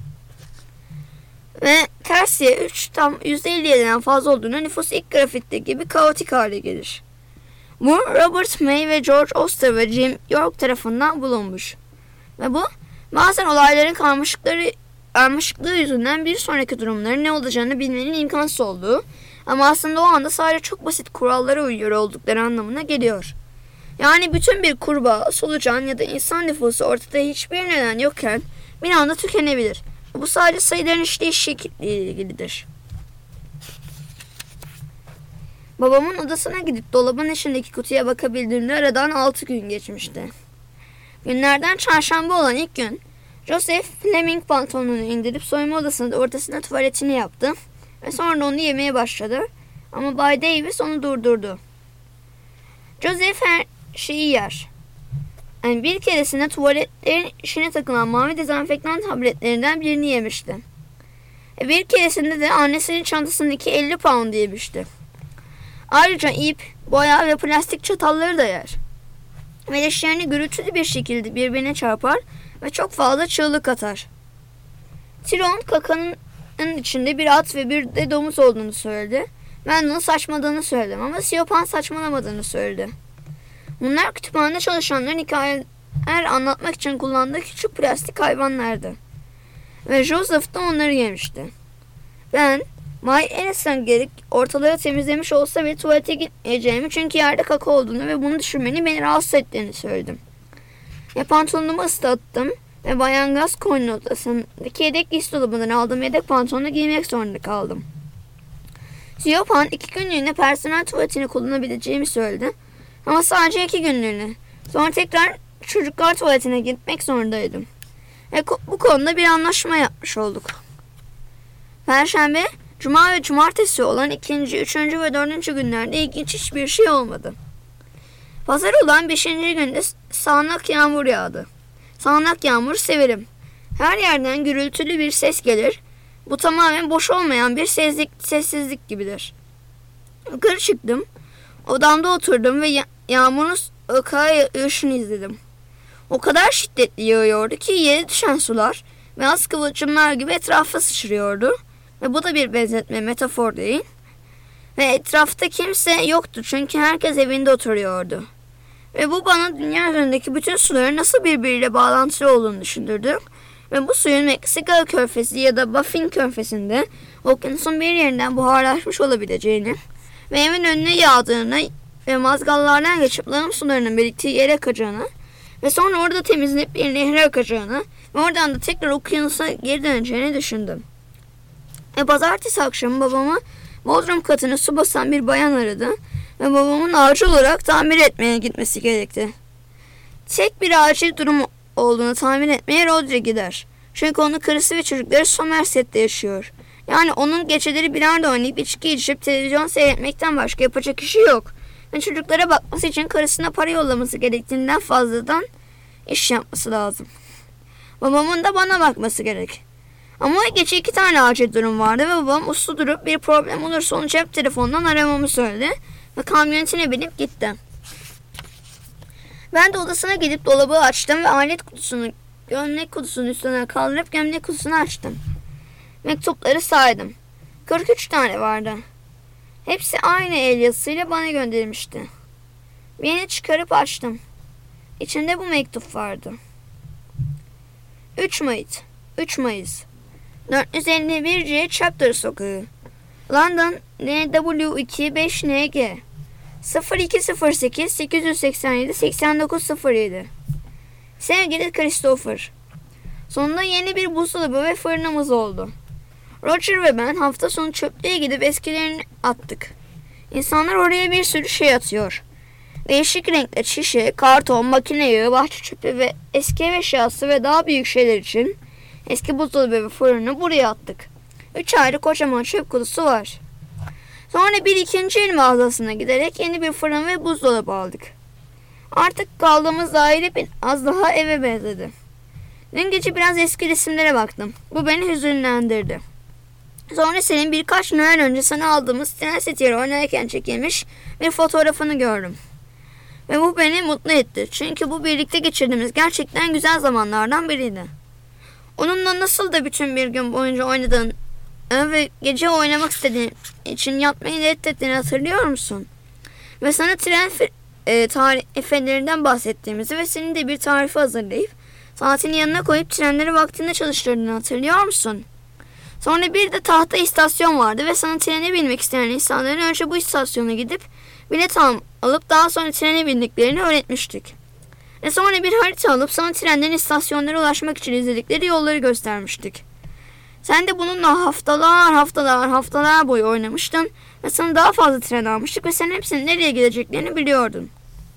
Ve tersiye üç tam yüzde elli yedi'den fazla olduğunda nüfus ilk grafikteki gibi kaotik hale gelir. Bu Robert May ve George Oster ve Jim York tarafından bulunmuş. Ve bu bazen olayların karmaşıkları, karmaşıklığı yüzünden bir sonraki durumların ne olacağını bilmenin imkansız olduğu ama aslında o anda sadece çok basit kurallara uyuyor oldukları anlamına geliyor. Yani bütün bir kurbağa, solucan ya da insan nüfusu ortada hiçbir neden yokken bir anda tükenebilir. Bu sadece sayıların işleyiş şekliyle ilgilidir. Babamın odasına gidip dolabın içindeki kutuya bakabildiğimde aradan altı gün geçmişti. Günlerden çarşamba olan ilk gün Joseph Fleming pantolonunu indirip soyunma odasının ortasına tuvaletini yaptı ve sonra onu yemeye başladı ama Bay Davis onu durdurdu. Joseph her şeyi yer. Yani bir keresinde tuvaletlerin içine takılan mavi dezenfektan tabletlerinden birini yemişti. Bir keresinde de annesinin çantasındaki elli pound yemişti. Ayrıca ip, boya ve plastik çatalları da yer. Ve dişlerini gürültülü bir şekilde birbirine çarpar ve çok fazla çığlık atar. Tyrone kakanın içinde bir at ve bir de domuz olduğunu söyledi. Ben onu saçmaladığını söyledim ama Siyopan saçmalamadığını söyledi. Bunlar kütüphanede çalışanların hikayeler anlatmak için kullandığı küçük plastik hayvanlardı. Ve Joseph da onları yemişti. Ben, May Ellison gerek ortalığı temizlemiş olsa bile tuvalete gitmeyeceğimi çünkü yerde kaka olduğunu ve bunu düşünmenin beni rahatsız ettiğini söyledim. Ve pantolonumu ıslattım ve Bayan Gascoigne'in odasındaki yedek giysi dolabından aldığım yedek pantolonu giymek zorunda kaldım. Siyopan iki günlüğüne personel tuvaletini kullanabileceğimi söyledi. Ama sadece iki günlüğüne. Sonra tekrar çocuklar tuvaletine gitmek zorundaydım. Ve bu konuda bir anlaşma yapmış olduk. Perşembe, Cuma ve Cumartesi olan ikinci, üçüncü ve dördüncü günlerde ilginç hiçbir şey olmadı. Pazar olan beşinci günde sağanak yağmur yağdı. Sağanak yağmur severim. Her yerden gürültülü bir ses gelir. Bu tamamen boş olmayan bir sessizlik, sessizlik gibidir. Yukarı çıktım. Odamda oturdum ve ya- yağmurun ıkaya yağışını izledim. O kadar şiddetli yağıyordu ki yere düşen sular beyaz kıvılcımlar gibi etrafa sıçrıyordu. Ve bu da bir benzetme, metafor değil. Ve etrafta kimse yoktu çünkü herkes evinde oturuyordu. Ve bu bana dünya üzerindeki bütün suların nasıl birbiriyle bağlantılı olduğunu düşündürdü. Ve bu suyun Meksika körfezi ya da Baffin körfezinde okyanusun bir yerinden buharlaşmış olabileceğini ve evin önüne yağdığını ve mazgallardan geçip lağım sularının biriktiği yere akacağını ve sonra orada temizlenip bir nehre akacağını ve oradan da tekrar okyanusa geri döneceğini düşündüm. Ve pazartesi akşamı babamı bodrum katını su basan bir bayan aradı ve babamın acil olarak tamir etmeye gitmesi gerekti. Tek bir acil durum olduğunu tahmin etmeye Rodri gider. Çünkü onun karısı ve çocukları Somerset'te yaşıyor. Yani onun geceleri bilardo oynayıp içki içip televizyon seyretmekten başka yapacak işi yok. Ve çocuklara bakması için karısına para yollaması gerektiğinden fazladan iş yapması lazım. Babamın da bana bakması gerek. Ama o gece iki tane acil durum vardı ve babam uslu durup bir problem olursa onu cep telefonundan aramamı söyledi ve kamyonetine binip gitti. Ben de odasına gidip dolabı açtım ve alet kutusunu gömlek kutusunun üstüne kaldırıp gömlek kutusunu açtım. Mektupları saydım. kırk üç tane vardı. Hepsi aynı el yazısıyla bana gönderilmişti. Birini çıkarıp açtım. İçinde bu mektup vardı. üç Mayıs üç Mayıs dört yüz elli bir C Chapter Sokağı, London, N W iki beş N G, sıfır iki sıfır sekiz sekiz yüz seksen yedi seksen dokuz sıfır yedi. Sevgili Christopher, sonunda yeni bir buzdolabı ve fırınımız oldu. Roger ve ben hafta sonu çöplüğe gidip eskilerini attık. İnsanlar oraya bir sürü şey atıyor. Değişik renkli şişe, karton, makine yağı, bahçe çöpü ve eski ev eşyası ve daha büyük şeyler için eski buzdolabı ve fırını buraya attık. Üç ayrı kocaman çöp kutusu var. Sonra bir ikinci el mağazasına giderek yeni bir fırın ve buzdolabı aldık. Artık kaldığımız daire az daha eve benzedi. Dün gece biraz eski resimlere baktım. Bu beni hüzünlendirdi. Sonra senin birkaç Noel önce sana aldığımız tren setiyle oynarken çekilmiş bir fotoğrafını gördüm. Ve bu beni mutlu etti. Çünkü bu birlikte geçirdiğimiz gerçekten güzel zamanlardan biriydi. Onunla nasıl da bütün bir gün boyunca oynadığın ve gece oynamak istediğin için yatmayı reddettiğini hatırlıyor musun? Ve sana tren e, tariflerinden bahsettiğimizi ve senin de bir tarifi hazırlayıp saatini yanına koyup trenleri vaktinde çalıştırdığını hatırlıyor musun? Sonra bir de tahta istasyon vardı ve sana trene binmek isteyen insanların önce bu istasyona gidip bilet alıp daha sonra trene bindiklerini öğretmiştik. Ve sonra bir harita alıp sana trenlerin istasyonlara ulaşmak için izledikleri yolları göstermiştik. Sen de bununla haftalar haftalar haftalar boyu oynamıştın ve sana daha fazla tren almıştık ve sen hepsinin nereye gideceklerini biliyordun.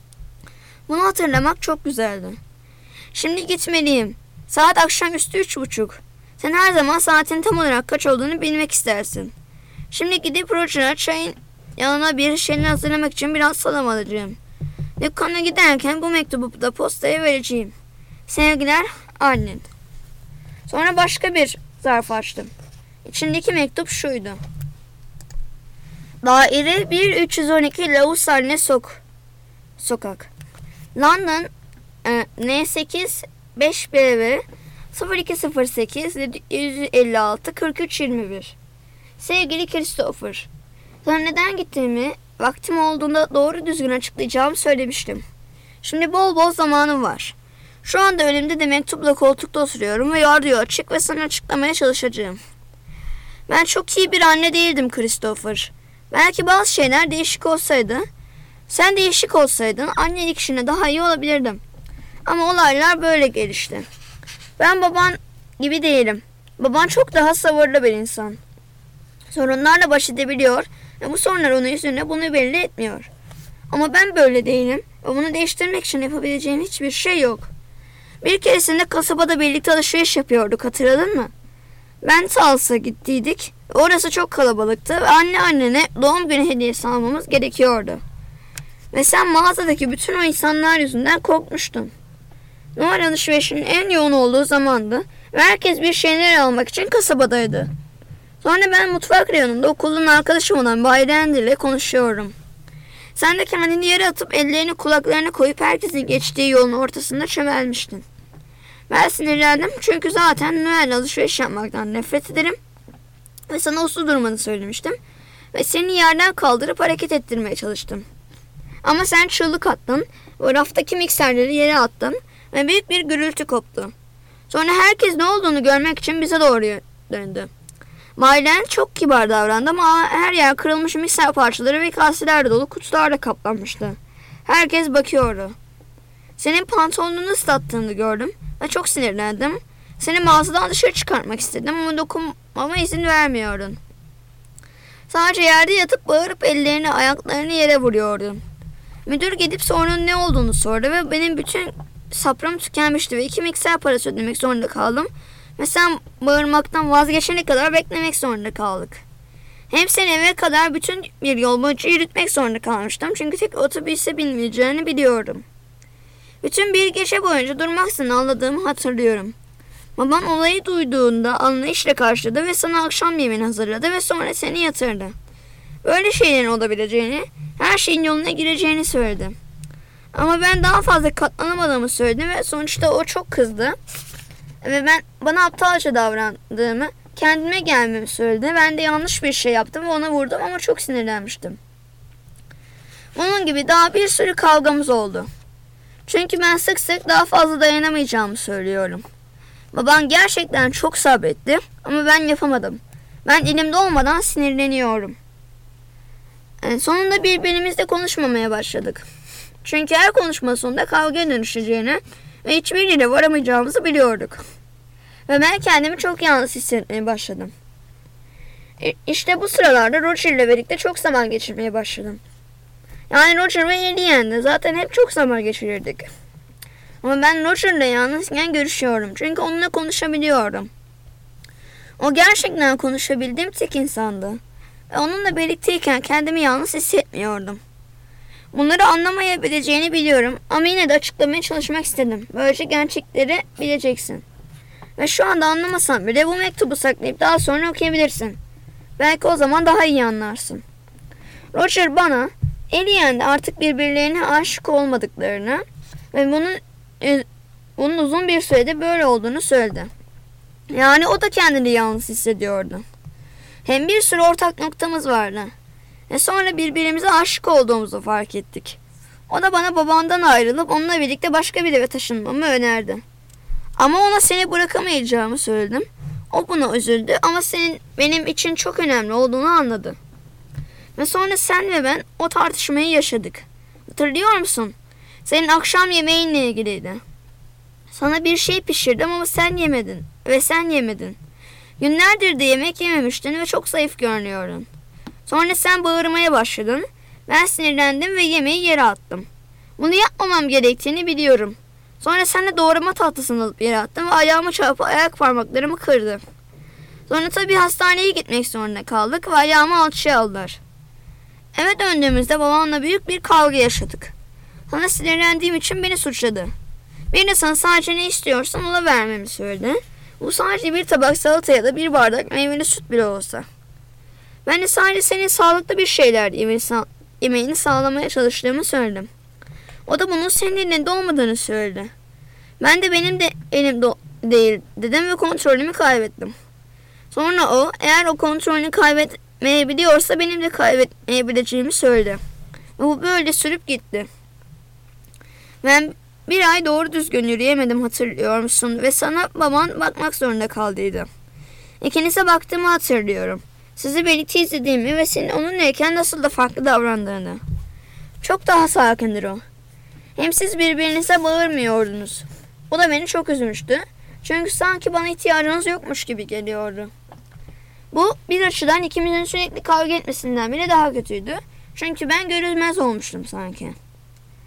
Bunu hatırlamak çok güzeldi. Şimdi gitmeliyim. Saat akşamüstü üç buçuk. Sen her zaman saatin tam olarak kaç olduğunu bilmek istersin. Şimdi gidip Roger'a çayın yanına bir şeyler hazırlamak için biraz salam alacağım. Dükkana giderken bu mektubu da postaya vereceğim. Sevgiler, annen. Sonra başka bir zarf açtım. İçindeki mektup şuydu. Daire bir üç yüz on iki Lausarne Sok Sokak, London, e, N sekiz beş B V sıfır iki sıfır sekiz yüz elli altı kırk üç yirmi bir. Sevgili Christopher, sana neden gittiğimi vaktim olduğunda doğru düzgün açıklayacağımı söylemiştim. Şimdi bol bol zamanım var. Şu anda önümde de mektupla koltukta oturuyorum ve radyo açık ve sana açıklamaya çalışacağım. Ben çok iyi bir anne değildim Christopher. Belki bazı şeyler değişik olsaydı, sen değişik olsaydın annelik işine daha iyi olabilirdim. Ama olaylar böyle gelişti. Ben baban gibi değilim. Baban çok daha sabırlı bir insan. Sorunlarla baş edebiliyor ve bu sorunlar onun yüzüne bunu belli etmiyor. Ama ben böyle değilim Ve bunu değiştirmek için yapabileceğin hiçbir şey yok. Bir keresinde kasabada birlikte alışveriş yapıyorduk, hatırladın mı? Ben Tuls'a gittiydik. Orası çok kalabalıktı ve anne annene doğum günü hediyesi almamız gerekiyordu. Ve sen mağazadaki bütün o insanlar yüzünden korkmuştun. Noel alışverişinin en yoğun olduğu zamandı ve herkes bir şeyler almak için kasabadaydı. Sonra ben mutfak reyonunda okulun arkadaşım olan Bay Randy ile konuşuyorum. Sen de kendini yere atıp ellerini kulaklarına koyup herkesin geçtiği yolun ortasında çömelmiştin. Ben sinirlendim çünkü zaten Noel alışveriş yapmaktan nefret ederim ve sana uslu durmanı söylemiştim ve seni yerden kaldırıp hareket ettirmeye çalıştım. Ama sen çığlık attın ve raftaki mikserleri yere attın ve büyük bir gürültü koptu. Sonra herkes ne olduğunu görmek için bize doğru döndü. Maylen çok kibar davrandı ama her yer kırılmış mikser parçaları ve kaseler dolu kutularla kaplanmıştı. Herkes bakıyordu. Senin pantolonunu ıslattığını gördüm ve çok sinirlendim. Seni mağazadan dışarı çıkartmak istedim ama dokunmama izin vermiyordun. Sadece yerde yatıp bağırıp ellerini ayaklarını yere vuruyordun. Müdür gidip sorunun ne olduğunu sordu ve benim bütün sabrım tükenmişti ve iki mikser parası ödemek zorunda kaldım. Ve sen bağırmaktan vazgeçene kadar beklemek zorunda kaldık. Hem seni eve kadar bütün bir yol boyunca yürütmek zorunda kalmıştım. Çünkü tek otobüse binmeyeceğini biliyorum. Bütün bir gece boyunca durmaksızın ağladığımı hatırlıyorum. Baban olayı duyduğunda anlayışla karşıladı ve sana akşam yemeğini hazırladı ve sonra seni yatırdı. Böyle şeylerin olabileceğini, her şeyin yoluna gireceğini söyledi. Ama ben daha fazla katlanamadığımı söyledim ve sonuçta o çok kızdı. Ve ben bana aptalca davrandığımı, kendime gelmemi söyledi. Ben de yanlış bir şey yaptım ve ona vurdum ama çok sinirlenmiştim. Bunun gibi daha bir sürü kavgamız oldu. Çünkü ben sık sık daha fazla dayanamayacağımı söylüyorum. Baban gerçekten çok sabretti ama ben yapamadım. Ben elimde olmadan sinirleniyorum. Yani sonunda birbirimizle konuşmamaya başladık. Çünkü her konuşma sonunda kavgaya dönüşeceğini ve hiçbir yere varamayacağımızı biliyorduk. Ve ben kendimi çok yalnız hissetmeye başladım. İşte bu sıralarda Roger ile birlikte çok zaman geçirmeye başladım. Yani Roger ve Elian'le zaten hep çok zaman geçirirdik. Ama ben Roger ile yalnızken görüşüyorum. Çünkü onunla konuşabiliyorum. O gerçekten konuşabildiğim tek insandı. Ve onunla birlikteyken kendimi yalnız hissetmiyordum. Bunları anlamayabileceğini biliyorum ama yine de açıklamaya çalışmak istedim. Böylece gerçekleri bileceksin. Ve şu anda anlamasan bile bu mektubu saklayıp daha sonra okuyabilirsin. Belki o zaman daha iyi anlarsın. Roger bana Elian'de artık birbirlerine aşık olmadıklarını ve bunun e, bunun uzun bir sürede böyle olduğunu söyledi. Yani o da kendini yalnız hissediyordu. Hem bir sürü ortak noktamız vardı. Ve sonra birbirimize aşık olduğumuzu fark ettik. O da bana babandan ayrılıp onunla birlikte başka bir eve taşınmamı önerdi. Ama ona seni bırakamayacağımı söyledim. O buna üzüldü ama senin benim için çok önemli olduğunu anladı. Ve sonra sen ve ben o tartışmayı yaşadık. Hatırlıyor musun? Senin akşam yemeğinle ilgiliydi. Sana bir şey pişirdim ama sen yemedin. Ve sen yemedin. Günlerdir de yemek yememiştin ve çok zayıf görünüyordun. Sonra sen bağırmaya başladın. Ben sinirlendim ve yemeği yere attım. Bunu yapmamam gerektiğini biliyorum. Sonra sen de doğrama tahtasını alıp yere attın ve ayağımı çarpıp ayak parmaklarımı kırdı. Sonra tabii hastaneye gitmek zorunda kaldık ve ayağımı alçıya aldılar. Eve döndüğümüzde babamla büyük bir kavga yaşadık. Sana sinirlendiğim için beni suçladı. Bir de sana sadece ne istiyorsan ona vermemi söyledi. Bu sadece bir tabak salata ya da bir bardak meyveli süt bile olsa. Ben de sadece senin sağlıklı bir şeyler yemeğini sağlamaya çalıştığımı söyledim. O da bunun senin elinde olmadığını söyledi. Ben de benim de elimde değil dedim ve kontrolümü kaybettim. Sonra o eğer o kontrolünü kaybetmeyebiliyorsa benim de kaybetmeyebileceğimi söyledi. Ve bu böyle sürüp gitti. Ben bir ay doğru düzgün yürüyemedim, hatırlıyor musun? Ve sana baban bakmak zorunda kaldıydı. İkinize baktığımı hatırlıyorum. Sizi birlikte izlediğimi ve senin onunlayken nasıl da farklı davrandığını. Çok daha sakindir o. Hem siz birbirinize bağırmıyordunuz. O da beni çok üzmüştü. Çünkü sanki bana ihtiyacınız yokmuş gibi geliyordu. Bu bir açıdan ikimizin sürekli kavga etmesinden bile daha kötüydü. Çünkü ben görülmez olmuştum sanki.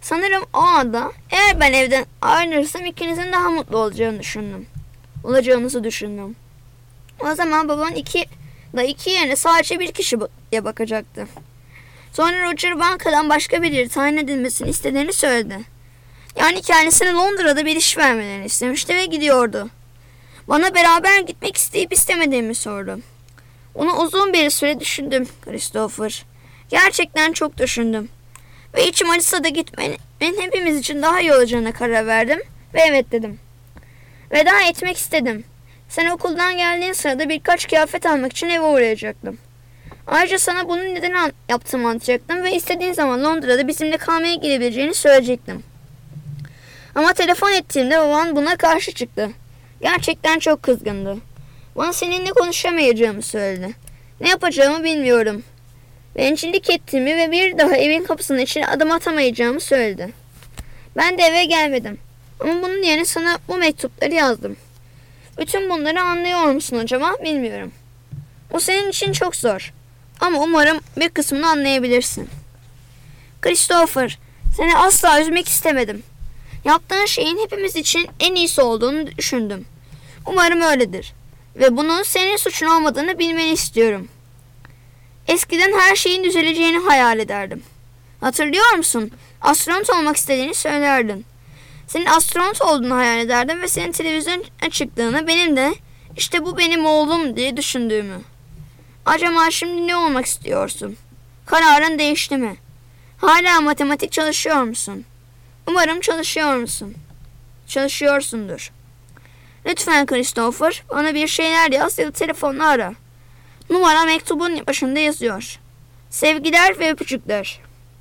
Sanırım o anda eğer ben evden ayrılırsam ikinizin daha mutlu olacağını düşündüm. Olacağınızı düşündüm. O zaman baban iki da iki yerine sadece bir kişiye bakacaktı. Sonra Roger bankadan başka bir yeri tayin edilmesini istediğini söyledi. Yani kendisine Londra'da bir iş vermelerini istemişti ve gidiyordu. Bana beraber gitmek isteyip istemediğimi sordu. Onu uzun bir süre düşündüm Christopher. Gerçekten çok düşündüm. Ve içim acısa da gitmenin hepimiz için daha iyi olacağına karar verdim ve evet dedim. Veda etmek istedim. Sen okuldan geldiğin sırada birkaç kıyafet almak için eve uğrayacaktım. Ayrıca sana bunu neden yaptığımı anlatacaktım ve istediğin zaman Londra'da bizimle kalmaya gelebileceğini söyleyecektim. Ama telefon ettiğimde babam buna karşı çıktı. Gerçekten çok kızgındı. Bana seninle konuşamayacağımı söyledi. Ne yapacağımı bilmiyorum. Bencillik ettiğimi ve bir daha evin kapısının içine adım atamayacağımı söyledi. Ben de eve gelmedim. Ama bunun yerine sana bu mektupları yazdım. Bütün bunları anlıyor musun acaba bilmiyorum. O senin için çok zor. Ama umarım bir kısmını anlayabilirsin. Christopher, seni asla üzmek istemedim. Yaptığın şeyin hepimiz için en iyisi olduğunu düşündüm. Umarım öyledir. Ve bunun senin suçun olmadığını bilmeni istiyorum. Eskiden her şeyin düzeleceğini hayal ederdim. Hatırlıyor musun? Astronot olmak istediğini söylerdin. Senin astronot olduğunu hayal ederdim ve senin televizyona çıktığını, benim de işte bu benim oğlum diye düşündüğümü. Acaba şimdi ne olmak istiyorsun? Kararın değişti mi? Hala matematik çalışıyor musun? Umarım çalışıyor musun? Çalışıyorsundur. Lütfen Christopher, bana bir şeyler yaz ya da telefonla ara. Numara mektubun başında yazıyor. Sevgiler ve öpücükler.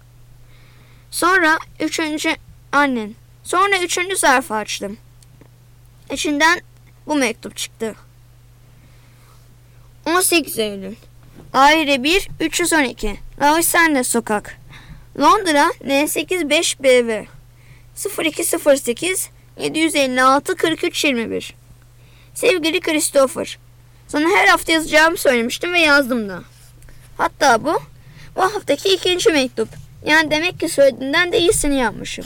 Sonra üçüncü annen. Sonra üçüncü zarfı açtım. İçinden bu mektup çıktı. on sekiz Eylül. Daire bir üç yüz on iki. Louisane Sokak. Londra N sekiz beş B V. sıfır iki sıfır sekiz yedi yüz elli altı kırk üç yirmi bir. Sevgili Christopher, sana her hafta yazacağımı söylemiştim ve yazdım da. Hatta bu, bu haftaki ikinci mektup. Yani demek ki söylediğinden de iyisini yapmışım.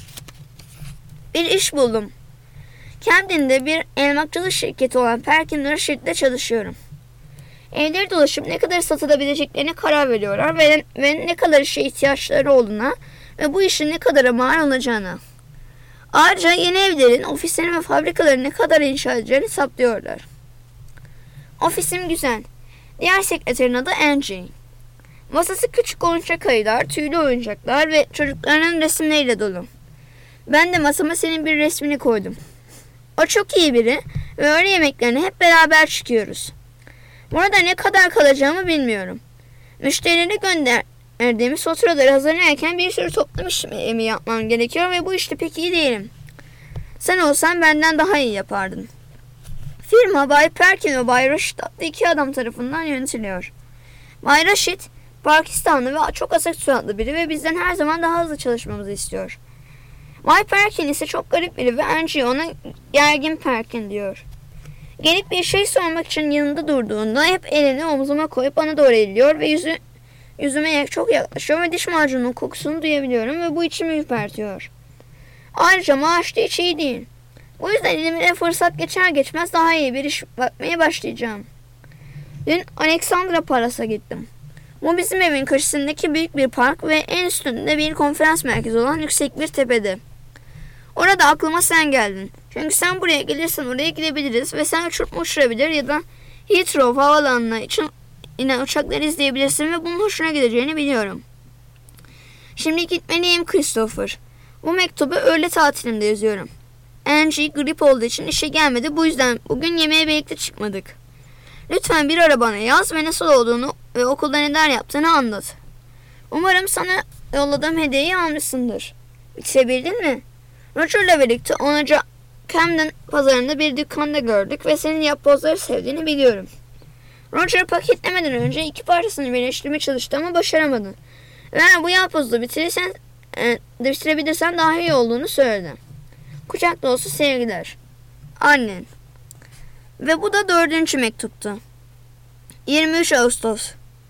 Bir iş buldum. Camden'de bir emlakçılık şirketi olan Perkin Rashid'de çalışıyorum. Evleri dolaşıp ne kadar satılabileceklerine karar veriyorlar ve, ve ne kadar işe ihtiyaçları olduğuna ve bu işin ne kadara mal olacağına. Ayrıca yeni evlerin, ofislerin ve fabrikaların ne kadar inşa edeceğini hesaplıyorlar. Ofisim güzel. Diğer sekreterin adı Angie. Masası küçük oyuncak ayılar, tüylü oyuncaklar ve çocukların resimleriyle dolu. Ben de masama senin bir resmini koydum. O çok iyi biri ve öğle yemeklerine hep beraber çıkıyoruz. Burada ne kadar kalacağımı bilmiyorum. Müşterilere gönderdiğimiz faturaları hazırlarken bir sürü toplam işimi yapmam gerekiyor ve bu işte pek iyi değilim. Sen olsan benden daha iyi yapardın. Firma Bay Perkin ve Bay Rashid adlı iki adam tarafından yönetiliyor. Bay Rashid, Pakistanlı ve çok asık suratlı biri ve bizden her zaman daha hızlı çalışmamızı istiyor. Bay Perkin ise çok garip biri ve Angie ona gergin Perkin diyor. Gelip bir şey sormak için yanında durduğunda hep elini omzuma koyup bana doğru eğiliyor ve yüzü, yüzüme çok yaklaşıyor ve diş macununun kokusunu duyabiliyorum ve bu içimi ürpertiyor. Ayrıca maaş da hiç iyi değil. O yüzden elimde fırsat geçer geçmez daha iyi bir iş bakmaya başlayacağım. Dün Alexandra Palas'a gittim. Bu bizim evin karşısındaki büyük bir park ve en üstünde bir konferans merkezi olan yüksek bir tepede. Orada aklıma sen geldin. Çünkü sen buraya gelirsen oraya gidebiliriz ve sen uçup uçurabilir ya da Heathrow havaalanına için inen uçakları izleyebilirsin ve bunun hoşuna gideceğini biliyorum. Şimdi gitmeliyim Christopher. Bu mektubu öğle tatilimde yazıyorum. Angie grip olduğu için işe gelmedi. Bu yüzden bugün yemeğe birlikte çıkmadık. Lütfen bir ara bana yaz ve nasıl olduğunu ve okulda neler yaptığını anlat. Umarım sana yolladığım hediyeyi almışsındır. Bitirebildin mi? Roger'la birlikte onu Camden pazarında bir dükkanda gördük ve senin yapbozları sevdiğini biliyorum. Roger paketlemeden önce iki parçasını birleştirmeye çalıştı ama başaramadı. Eğer bu yapbozu bitirirsen, e, bitirebilirsen daha iyi olduğunu söyledi. Kucak dolusu sevgiler. Annen. Ve bu da dördüncü mektuptu. yirmi üç Ağustos.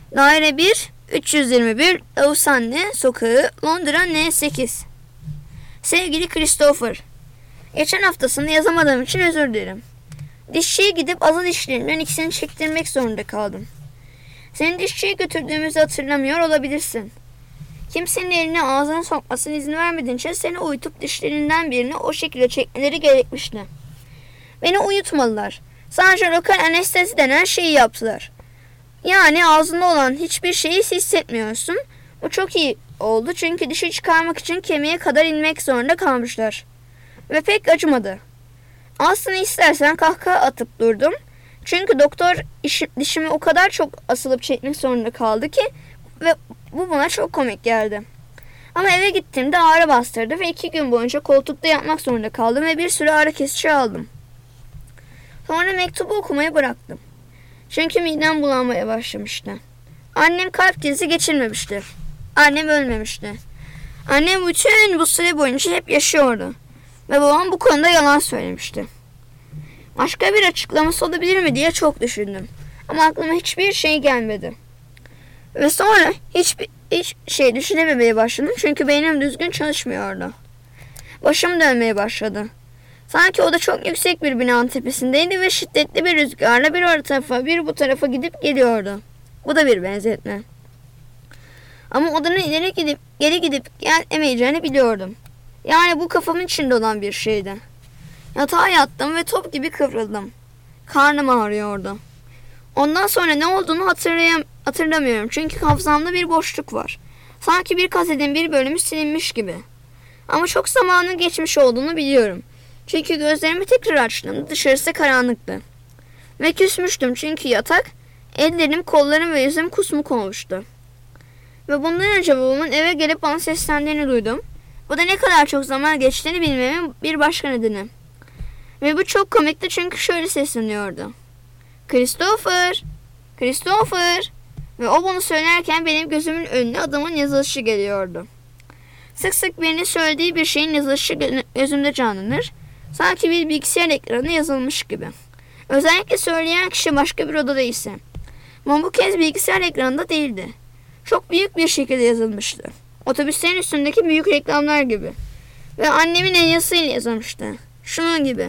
Daire bir, üç yüz yirmi bir, Lausanne Sokağı, Londra N sekiz. Sevgili Christopher, geçen haftasını yazamadığım için özür dilerim. Dişçiye gidip azı dişlerimden ikisini çektirmek zorunda kaldım. Seni dişçiye götürdüğümüzü hatırlamıyor olabilirsin. Kimsenin eline ağzına sokmasına izin vermediğin için seni uyutup dişlerinden birini o şekilde çekmeleri gerekmişti. Beni uyutmadılar. Sadece lokal anestezi denen şeyi yaptılar. Yani ağzında olan hiçbir şeyi hissetmiyorsun. Bu çok iyi oldu çünkü dişi çıkarmak için kemiğe kadar inmek zorunda kalmışlar. Ve pek acımadı. Aslında istersen kahkaha atıp durdum. Çünkü doktor işi, dişimi o kadar çok asılıp çekmek zorunda kaldı ki ve bu bana çok komik geldi. Ama eve gittiğimde ağrı bastırdı ve iki gün boyunca koltukta yatmak zorunda kaldım ve bir sürü ağrı kesici aldım. Sonra mektubu okumayı bıraktım. Çünkü midem bulanmaya başlamıştı. Annem kalp krizi geçirmemişti. Annem ölmemişti. Annem bütün bu süre boyunca hep yaşıyordu. Ve babam bu konuda yalan söylemişti. Başka bir açıklaması olabilir mi diye çok düşündüm. Ama aklıma hiçbir şey gelmedi. Ve sonra hiçbir hiç şey düşünememeye başladım çünkü beynim düzgün çalışmıyordu. Başım dönmeye başladı. Sanki o da çok yüksek bir binanın tepesindeydi ve şiddetli bir rüzgarla bir o tarafa bir bu tarafa gidip geliyordu. Bu da bir benzetme. Ama odanın ileri gidip geri gidip gelemeyeceğini biliyordum. Yani bu kafamın içinde olan bir şeydi. Yatağa yattım ve top gibi kıvrıldım. Karnım ağrıyordu. Ondan sonra ne olduğunu hatırlayam hatırlamıyorum çünkü hafızamda bir boşluk var. Sanki bir kasetin bir bölümü silinmiş gibi. Ama çok zamanın geçmiş olduğunu biliyorum. Çünkü gözlerimi tekrar açtım. Dışarısı karanlıktı. Ve küsmüştüm çünkü yatak, ellerim, kollarım ve yüzüm kusmuk olmuştu. Ve bundan önce babamın eve gelip bana seslendiğini duydum. Bu da ne kadar çok zaman geçtiğini bilmemin bir başka nedeni. Ve bu çok komikti çünkü şöyle sesleniyordu. Christopher! Christopher! Ve o bunu söylerken benim gözümün önüne adamın yazılışı geliyordu. Sık sık birinin söylediği bir şeyin yazılışı gözümde canlanır. Sanki bir bilgisayar ekranına yazılmış gibi. Özellikle söyleyen kişi başka bir odada ise. Ama bu kez bilgisayar ekranında değildi. Çok büyük bir şekilde yazılmıştı. Otobüslerin üstündeki büyük reklamlar gibi. Ve annemin el yazısıyla yazılmıştı. Şunun gibi.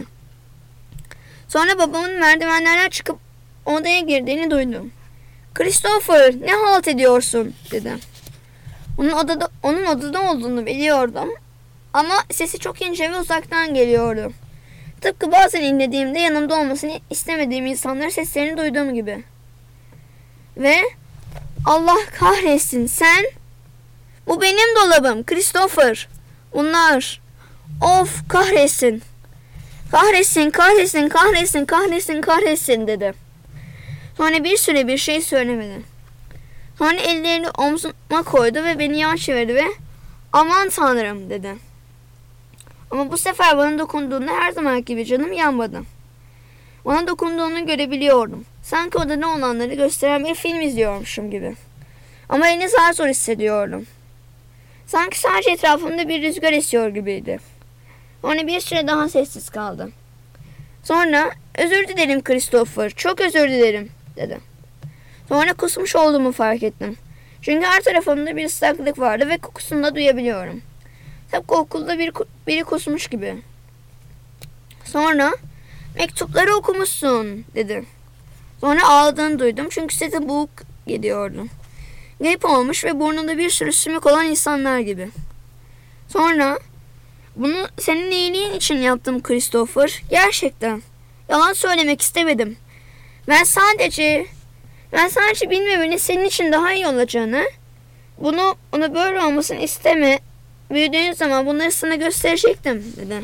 Sonra babamın merdivenlerden çıkıp odaya girdiğini duydum. Christopher, ne halt ediyorsun dedi. Onun odada, onun odada olduğunu biliyordum. Ama sesi çok ince ve uzaktan geliyordu. Tıpkı bazen inlediğimde yanımda olmasını istemediğim insanların seslerini duyduğum gibi. Ve Allah kahretsin sen. Bu benim dolabım Christopher. Bunlar. Of kahretsin. Kahretsin, kahretsin, kahretsin, kahretsin, kahretsin dedi. Sonra bir süre bir şey söylemedi. Sonra ellerini omzuma koydu ve beni yan çevirdi ve aman tanrım dedi. Ama bu sefer bana dokunduğunda her zamanki gibi canım yanmadı. Bana dokunduğunu görebiliyordum. Sanki odada olanları gösteren bir film izliyormuşum gibi. Ama elini zar zor hissediyordum. Sanki sadece etrafımda bir rüzgar esiyor gibiydi. Sonra bir süre daha sessiz kaldı. Sonra özür dilerim Christopher, çok özür dilerim dedi. Sonra kusmuş olduğumu fark ettim. Çünkü her tarafımda bir ıslaklık vardı ve kokusunu da duyabiliyorum. Tıpkı okulda bir, biri kusmuş gibi. Sonra mektupları okumuşsun dedi. Sonra ağladığını duydum çünkü sesi boğuk gidiyordu. Grip olmuş ve burnunda bir sürü sümük olan insanlar gibi. Sonra bunu senin iyiliğin için yaptım Christopher. Gerçekten. Yalan söylemek istemedim. Ben sadece ben sadece bilmemenin senin için daha iyi olacağını, bunu ona böyle olmasını isteme. Büyüdüğün zaman bunları sana gösterecektim dedi.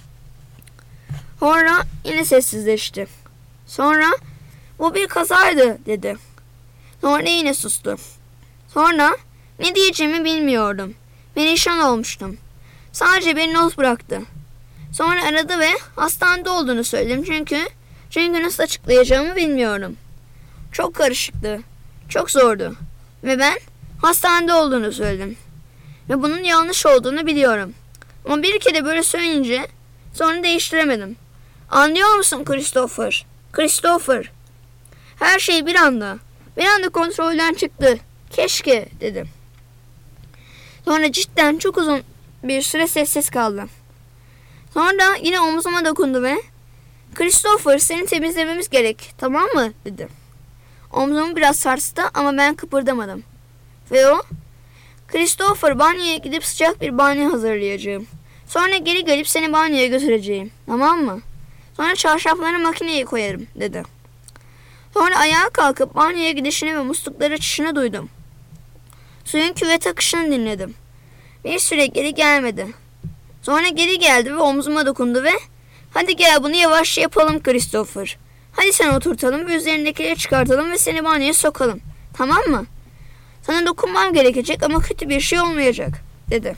Sonra yine sessizleşti. Sonra bu bir kazaydı dedi. Sonra yine sustu. Sonra ne diyeceğimi bilmiyordum. Perişan olmuştum. Sadece beni not bıraktı. Sonra aradı ve hastanede olduğunu söyledim çünkü çünkü nasıl açıklayacağımı bilmiyorum. Çok karışıktı. Çok zordu. Ve ben hastanede olduğunu söyledim. Ve bunun yanlış olduğunu biliyorum. Ama bir kere böyle söyleyince sonra değiştiremedim. Anlıyor musun Christopher? Christopher. Her şey bir anda. Bir anda kontrolden çıktı. Keşke dedim. Sonra cidden çok uzun bir süre sessiz kaldım. Sonra yine omzuma dokundu ve "Christopher, seni temizlememiz gerek, tamam mı?" dedi. Omzumu biraz sarstı ama ben kıpırdamadım. Ve o, "Christopher, banyoya gidip sıcak bir banyo hazırlayacağım. Sonra geri gelip seni banyoya götüreceğim, tamam mı? Sonra çarşafları makineye koyarım," dedi. Sonra ayağa kalkıp banyoya gidişini ve muslukları açışını duydum. Suyun küvete akışını dinledim. Bir süre geri gelmedi. Sonra geri geldi ve omzuma dokundu ve "Hadi gel, bunu yavaşça yapalım Christopher. Hadi sen oturtalım ve üzerindekileri çıkartalım ve seni banyoya sokalım. Tamam mı? Sana dokunmam gerekecek ama kötü bir şey olmayacak," dedi.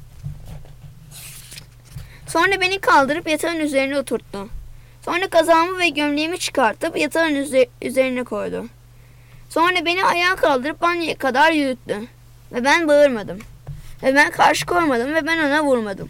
Sonra beni kaldırıp yatağın üzerine oturttu. Sonra kazağımı ve gömleğimi çıkartıp yatağın üzerine koydu. Sonra beni ayağa kaldırıp banyoya kadar yürüttü. Ve ben bağırmadım. Ve ben karşı koymadım ve ben ona vurmadım.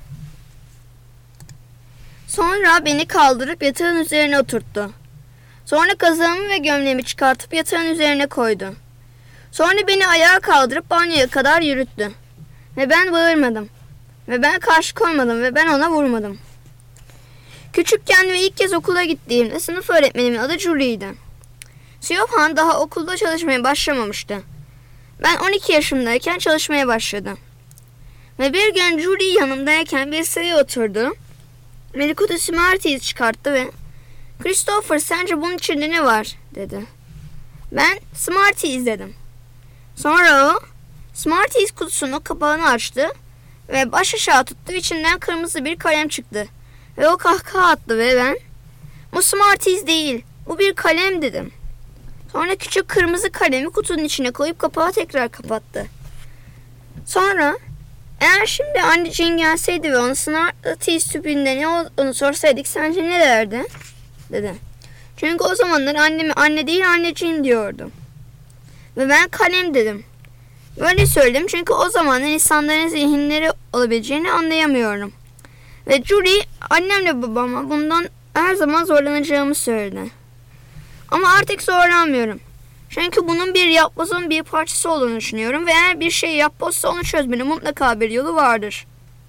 Sonra beni kaldırıp yatağın üzerine oturttu. Sonra kazağımı ve gömleğimi çıkartıp yatağın üzerine koydu. Sonra beni ayağa kaldırıp banyoya kadar yürüttü. Ve ben bağırmadım. Ve ben karşı koymadım ve ben ona vurmadım. Küçükken ve ilk kez okula gittiğimde sınıf öğretmenimin adı Julie'ydi. Siobhan daha okulda çalışmaya başlamamıştı. Ben on iki yaşımdayken çalışmaya başladım. Ve bir gün Julie yanımdayken bir sıraya oturdu. Bir kutu Smarties çıkarttı ve "Christopher, sence bunun içinde ne var?" dedi. Ben "Smarties," dedim. Sonra o Smarties kutusunun kapağını açtı ve baş aşağı tuttu. İçinden kırmızı bir kalem çıktı. Ve o kahkaha attı ve ben "Bu Smarties değil, bu bir kalem," dedim. Sonra küçük kırmızı kalemi kutunun içine koyup kapağı tekrar kapattı. Sonra "Eğer şimdi anneciğin gelseydi ve ona Smarties tüpünde ne olduğunu sorsaydık sence ne derdi?" dedi. Çünkü o zamanlar anneme anne değil anneciğim diyordu. Ve ben "Kalem," dedim. Böyle söyledim çünkü o zamanlar insanların zihinleri olabileceğini anlayamıyorum. Ve Julie annemle babama bundan her zaman zorlanacağımı söyledi. Ama artık zorlanmıyorum. Çünkü bunun bir yapbozun bir parçası olduğunu düşünüyorum ve eğer bir şey yapbozsa onu çözmenin mutlaka bir yolu vardır.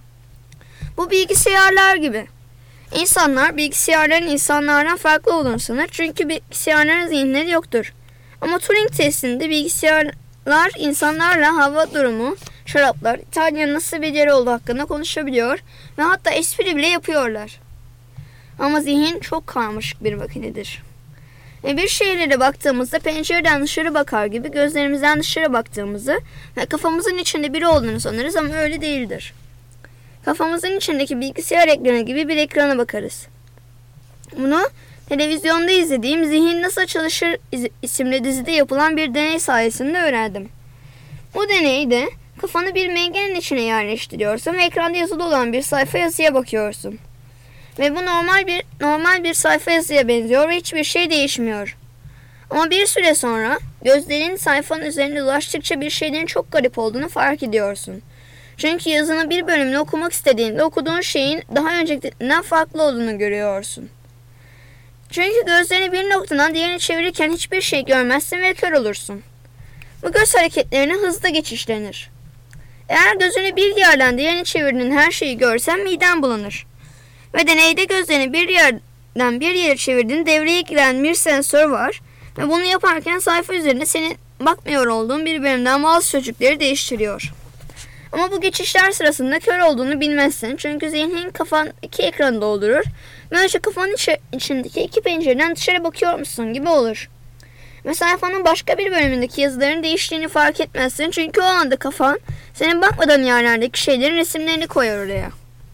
Bu bilgisayarlar gibi. İnsanlar bilgisayarların insanlardan farklı olduğunu sanır çünkü bilgisayarların zihinleri yoktur. Ama Turing testinde bilgisayarlar insanlarla hava durumu, şaraplar, İtalya'nın nasıl bir yer olduğu hakkında konuşabiliyor ve hatta espri bile yapıyorlar. Ama zihin çok karmaşık bir makinedir. Ve bir şeylere baktığımızda pencereden dışarı bakar gibi gözlerimizden dışarı baktığımızı ve kafamızın içinde biri olduğunu sanırız ama öyle değildir. Kafamızın içindeki bilgisayar ekranı gibi bir ekrana bakarız. Bunu televizyonda izlediğim Zihin Nasıl Çalışır isimli dizide yapılan bir deney sayesinde öğrendim. Bu deneyde kafanı bir mengenin içine yerleştiriyorsun ve ekranda yazılı olan bir sayfa yazıya bakıyorsun. Ve bu normal bir normal bir sayfa yazıya benziyor ve hiçbir şey değişmiyor. Ama bir süre sonra gözlerin sayfanın üzerinde dolaştıkça bir şeylerin çok garip olduğunu fark ediyorsun. Çünkü yazının bir bölümünü okumak istediğinde okuduğun şeyin daha öncekinden farklı olduğunu görüyorsun. Çünkü gözlerini bir noktadan diğerine çevirirken hiçbir şey görmezsin ve kör olursun. Bu göz hareketlerine hızlı geçişlenir. Eğer gözünü bir yerden diğerine çevirdiğin her şeyi görsen miden bulanır. Ve deneyde gözlerini bir yerden bir yere çevirdiğin devreye giren bir sensör var ve bunu yaparken sayfa üzerinde senin bakmıyor olduğun bir bölümden bazı sözcükleri değiştiriyor. Ama bu geçişler sırasında kör olduğunu bilmezsin çünkü zihnin kafan iki ekranı doldurur ve önce kafanın içi, içindeki iki pencereden dışarı bakıyormuşsun gibi olur. Ve sayfanın başka bir bölümündeki yazıların değiştiğini fark etmezsin çünkü o anda kafan senin bakmadığın yerlerdeki şeylerin resimlerini koyar oraya.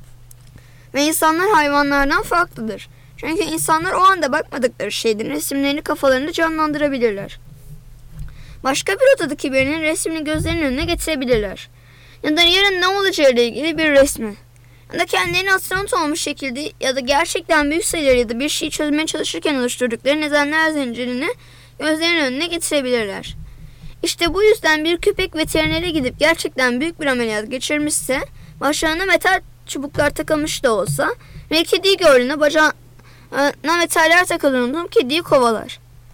Ve insanlar hayvanlardan farklıdır. Çünkü insanlar o anda bakmadıkları şeylerin resimlerini kafalarında canlandırabilirler. Başka bir odadaki birinin resmini gözlerinin önüne getirebilirler. Ya da yarın ne olacağıyla ilgili bir resmi. Ya da kendilerini astronot olmuş şekilde ya da gerçekten büyük sayıları ya da bir şeyi çözmeye çalışırken oluşturdukları nedenler zincirini gözlerinin önüne getirebilirler. İşte bu yüzden bir köpek veterinere gidip gerçekten büyük bir ameliyat geçirmişse, başlarına metal çubuklar takılmış da olsa ve kediyi gördüğünde bacağına metaller takıldığını kediyi kovalar.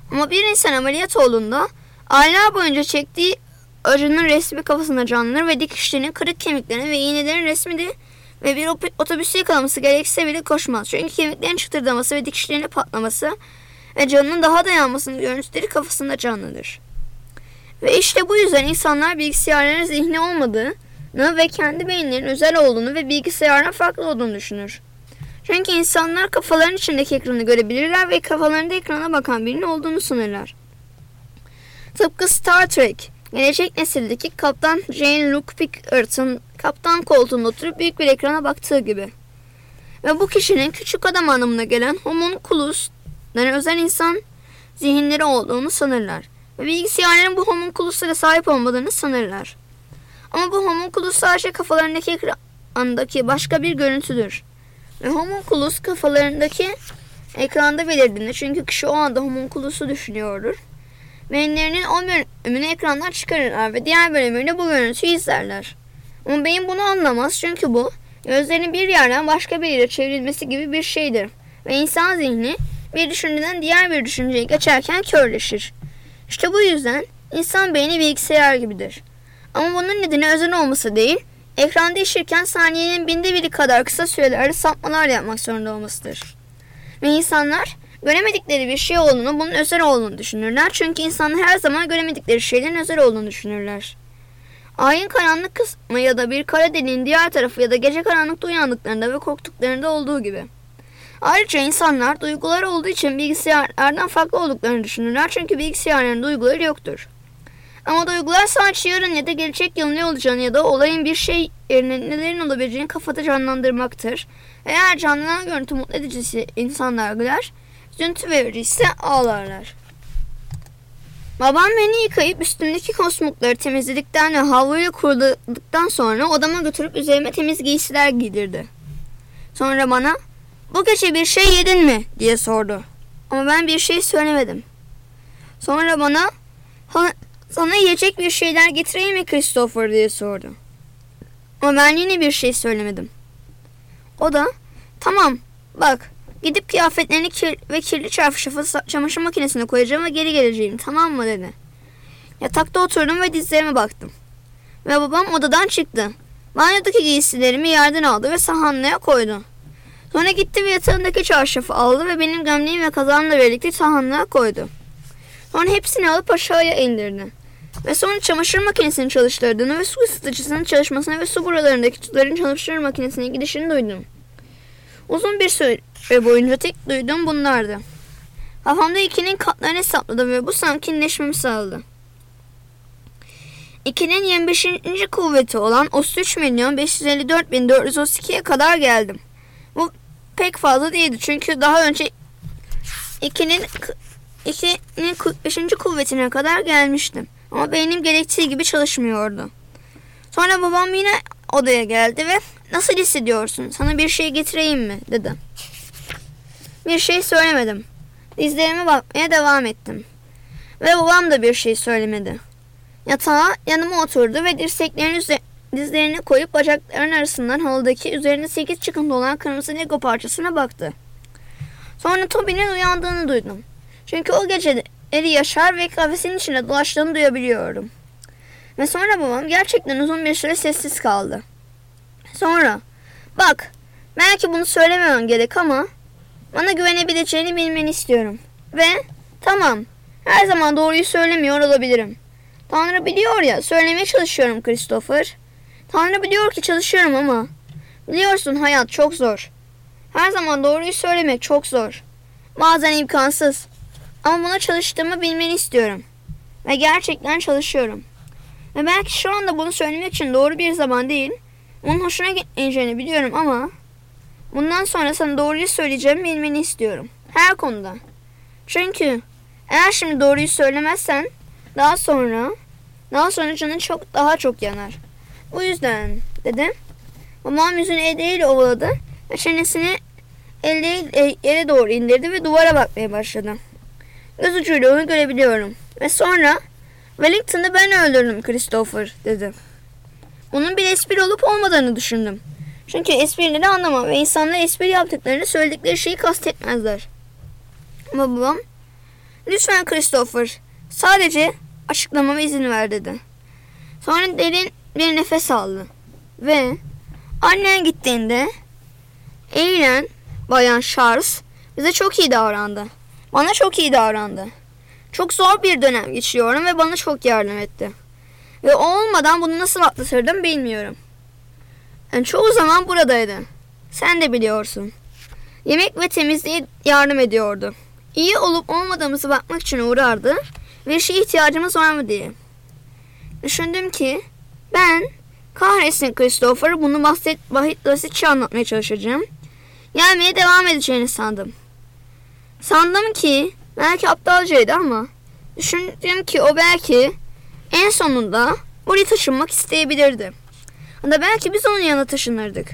Ama bir insan ameliyat olduğunda aylar boyunca çektiği acının resmi kafasında canlanır ve dikişlerinin, kırık kemiklerinin ve iğnelerin resmi de ve bir otobüsü yakalaması gerekse bile koşmaz. Çünkü kemiklerin çıtırdaması ve dikişlerinin patlaması ve canının daha dayanmasının görüntüleri kafasında canlanır. Ve işte bu yüzden insanlar bilgisayarların zihni olmadığını ve kendi beyinlerinin özel olduğunu ve bilgisayardan farklı olduğunu düşünür. Çünkü insanlar kafaların içindeki ekranı görebilirler ve kafalarında ekrana bakan birinin olduğunu sanırlar. Tıpkı Star Trek, gelecek nesildeki Kaptan Jean-Luc Picard'ın kaptan koltuğunda oturup büyük bir ekrana baktığı gibi. Ve bu kişinin küçük adam anlamına gelen homunculus, yani özel insan zihinleri olduğunu sanırlar. Ve bilgisayarların bu homunculuslara sahip olmadığını sanırlar. Ama bu homunculus sadece kafalarındaki ekrandaki başka bir görüntüdür. Ve homunculus kafalarındaki ekranda belirdiğinde, çünkü kişi o anda homunculusu düşünüyordur. Beyinlerinin o bölümünü ekrandan çıkarırlar ve diğer bölümünü bu görüntüyü izlerler. Ama beyin bunu anlamaz, çünkü bu gözlerinin bir yerden başka bir yere çevrilmesi gibi bir şeydir. Ve insan zihni bir düşünceden diğer bir düşünceye geçerken körleşir. İşte bu yüzden insan beyni bilgisayar gibidir. Ama bunun nedeni özel olması değil, ekran değişirken saniyenin binde biri kadar kısa sürelerde sapmalar yapmak zorunda olmasıdır. Ve insanlar göremedikleri bir şey olduğunu, bunun özel olduğunu düşünürler. Çünkü insanlar her zaman göremedikleri şeylerin özel olduğunu düşünürler. Ayın karanlık kısmı ya da bir kara deliğin diğer tarafı ya da gece karanlıkta uyandıklarında ve korktuklarında olduğu gibi. Ayrıca insanlar duygular olduğu için bilgisayarlardan farklı olduklarını düşünürler. Çünkü bilgisayarların duyguları yoktur. Ama duygular sadece yarın ya da gelecek yıl ne olacağını ya da olayın bir şey yerine nelerin olabileceğini kafada canlandırmaktır. Eğer canlanan görüntü mutlu edicisi insanlar güler, üzüntü verici ise ağlarlar. Babam beni yıkayıp üstümdeki kosmukları temizledikten ve havluyu kuruladıktan sonra odama götürüp üzerime temiz giysiler giydirdi. Sonra bana, "Bu gece bir şey yedin mi?" diye sordu. Ama ben bir şey söylemedim. Sonra bana, "Sana yiyecek bir şeyler getireyim mi Christopher?" diye sordu. Ama ben yine bir şey söylemedim. O da, "Tamam, bak, gidip kıyafetlerini kir ve kirli çarşafı çamaşır makinesine koyacağım ve geri geleceğim, tamam mı?" dedi. Yatakta oturdum ve dizlerime baktım. Ve babam odadan çıktı. Banyodaki giysilerimi yerden aldı ve sahanlığa koydu. Sonra gitti ve yatağındaki çarşafı aldı ve benim gömleğim ve kazağımla birlikte sahanlığa koydu. Sonra hepsini alıp aşağıya indirdi. Ve sonra çamaşır makinesini çalıştırdığını ve su ısıtıcısının çalışmasını ve su buralarındaki suların çamaşır makinesine gidişini duydum. Uzun bir süre boyunca tek duyduğum bunlardı. Kafamda ikinin katlarını hesapladı ve bu sakinleşmemi sağladı. ikinin yirmi beşinci kuvveti olan otuz üç milyon beş yüz elli dört bin dört yüz otuz iki'ye kadar geldim. Bu pek fazla değildi, çünkü daha önce ikinin ikinin kırk beşinci kuvvetine kadar gelmiştim. Ama beynim gerektiği gibi çalışmıyordu. Sonra babam yine odaya geldi ve "Nasıl hissediyorsun? Sana bir şey getireyim mi?" dedi. Bir şey söylemedim. Dizlerime bakmaya devam ettim. Ve babam da bir şey söylemedi. Yatağa yanıma oturdu ve dirseklerinin üzerine dizlerini koyup bacaklarının arasından halıdaki üzerinde sekiz çıkıntı olan kırmızı Lego parçasına baktı. Sonra Toby'nin uyandığını duydum. Çünkü o geceleri yaşar ve kafesin içinde dolaştığını duyabiliyorum. Ve sonra babam gerçekten uzun bir süre sessiz kaldı. Sonra, "Bak, belki bunu söylememem gerek ama bana güvenebileceğini bilmeni istiyorum. Ve tamam, her zaman doğruyu söylemiyor olabilirim. Tanrı biliyor ya, söylemeye çalışıyorum Christopher. Tanrı biliyor ki çalışıyorum ama biliyorsun hayat çok zor. Her zaman doğruyu söylemek çok zor. Bazen imkansız. Ama buna çalıştığımı bilmeni istiyorum. Ve gerçekten çalışıyorum. Ve belki şu anda bunu söylemek için doğru bir zaman değil. Onun hoşuna gitmeyeceğini biliyorum ama bundan sonra sana doğruyu söyleyeceğimi bilmeni istiyorum. Her konuda. Çünkü eğer şimdi doğruyu söylemezsen daha sonra daha sonra canın çok daha çok yanar. Bu yüzden dedi. Babam yüzünü elleriyle ovaladı ve çenesini elleriyle yere doğru indirdi ve duvara bakmaya başladı. Göz ucuyla onu görebiliyorum. Ve sonra "Wellington'ı ben öldürdüm Christopher" dedi. Bunun bir espri olup olmadığını düşündüm. Çünkü esprileri anlamam ve insanlar espri yaptıklarını söyledikleri şeyi kastetmezler. Ama babam Lütfen Christopher, sadece açıklamama izin ver dedi. Sonra derin bir nefes aldı. Ve annen gittiğinde eğilen Bayan Charles bize çok iyi davrandı. Bana çok iyi davrandı. Çok zor bir dönem geçiriyorum ve bana çok yardım etti. Ve o olmadan bunu nasıl atlatırdım bilmiyorum. Yani çoğu zaman buradaydı. Sen de biliyorsun. Yemek ve temizliğe yardım ediyordu. İyi olup olmadığımızı bakmak için uğrardı ve şeye ihtiyacımız var mı diye. Düşündüm ki ben kahretsin Christopher bunu basit, basitçe anlatmaya çalışacağım. Gelmeye devam edeceğini sandım. Sandım ki belki aptalcaydı ama düşündüm ki o belki en sonunda buraya taşınmak isteyebilirdi. Ya da belki biz onun yanına taşınırdık.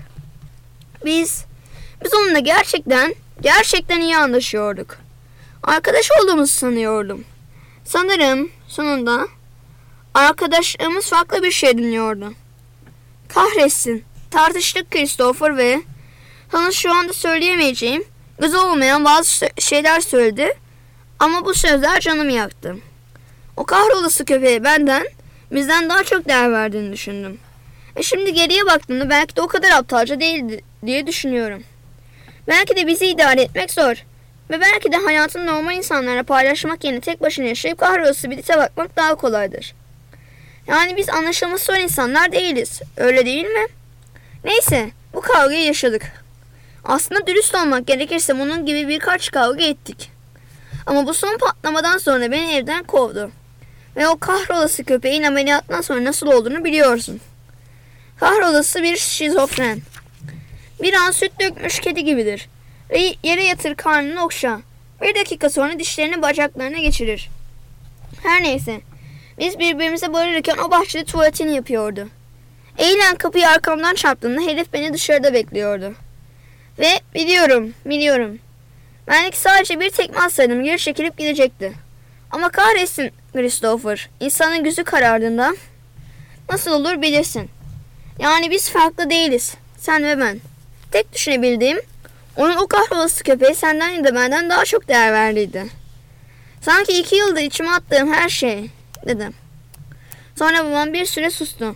Biz, biz onunla gerçekten, gerçekten iyi anlaşıyorduk. Arkadaş olduğumuzu sanıyordum. Sanırım sonunda arkadaşlığımız farklı bir şey dinliyordu. Kahretsin. Tartıştık Christopher ve sana şu anda söyleyemeyeceğim, güzel olmayan bazı şeyler söyledi. Ama bu sözler canımı yaktı. O kahrolası köpeğe benden, bizden daha çok değer verdiğini düşündüm. Ve şimdi geriye baktığımda belki de o kadar aptalca değildi diye düşünüyorum. Belki de bizi idare etmek zor. Ve belki de hayatını normal insanlarla paylaşmak yerine tek başına yaşayıp kahrolası birite bakmak daha kolaydır. Yani biz anlaşılması zor insanlar değiliz. Öyle değil mi? Neyse, bu kavgayı yaşadık. Aslında dürüst olmak gerekirse bunun gibi birkaç kavga ettik. Ama bu son patlamadan sonra beni evden kovdu. Ve o kahrolası köpeğin ameliyattan sonra nasıl olduğunu biliyorsun. Kahrolası bir şizofren. Bir an süt dökmüş kedi gibidir. Ve yere yatır, karnını okşa. Bir dakika sonra dişlerini bacaklarına geçirir. Her neyse. Biz birbirimize bağırırken o bahçede tuvaletini yapıyordu. Eğilen kapıyı arkamdan çarptığında herif beni dışarıda bekliyordu. Ve biliyorum, biliyorum. Belki sadece bir tekme atsaydım geri çekilip gidecekti. Ama kahretsin Christopher. İnsanın gözü karardığında nasıl olur bilirsin. Yani biz farklı değiliz. Sen ve ben. Tek düşünebildiğim onun o kahrolası köpeği senden ya da benden daha çok değer verdiydi. Sanki iki yıldır içime attığım her şey dedim. Sonra babam bir süre sustu.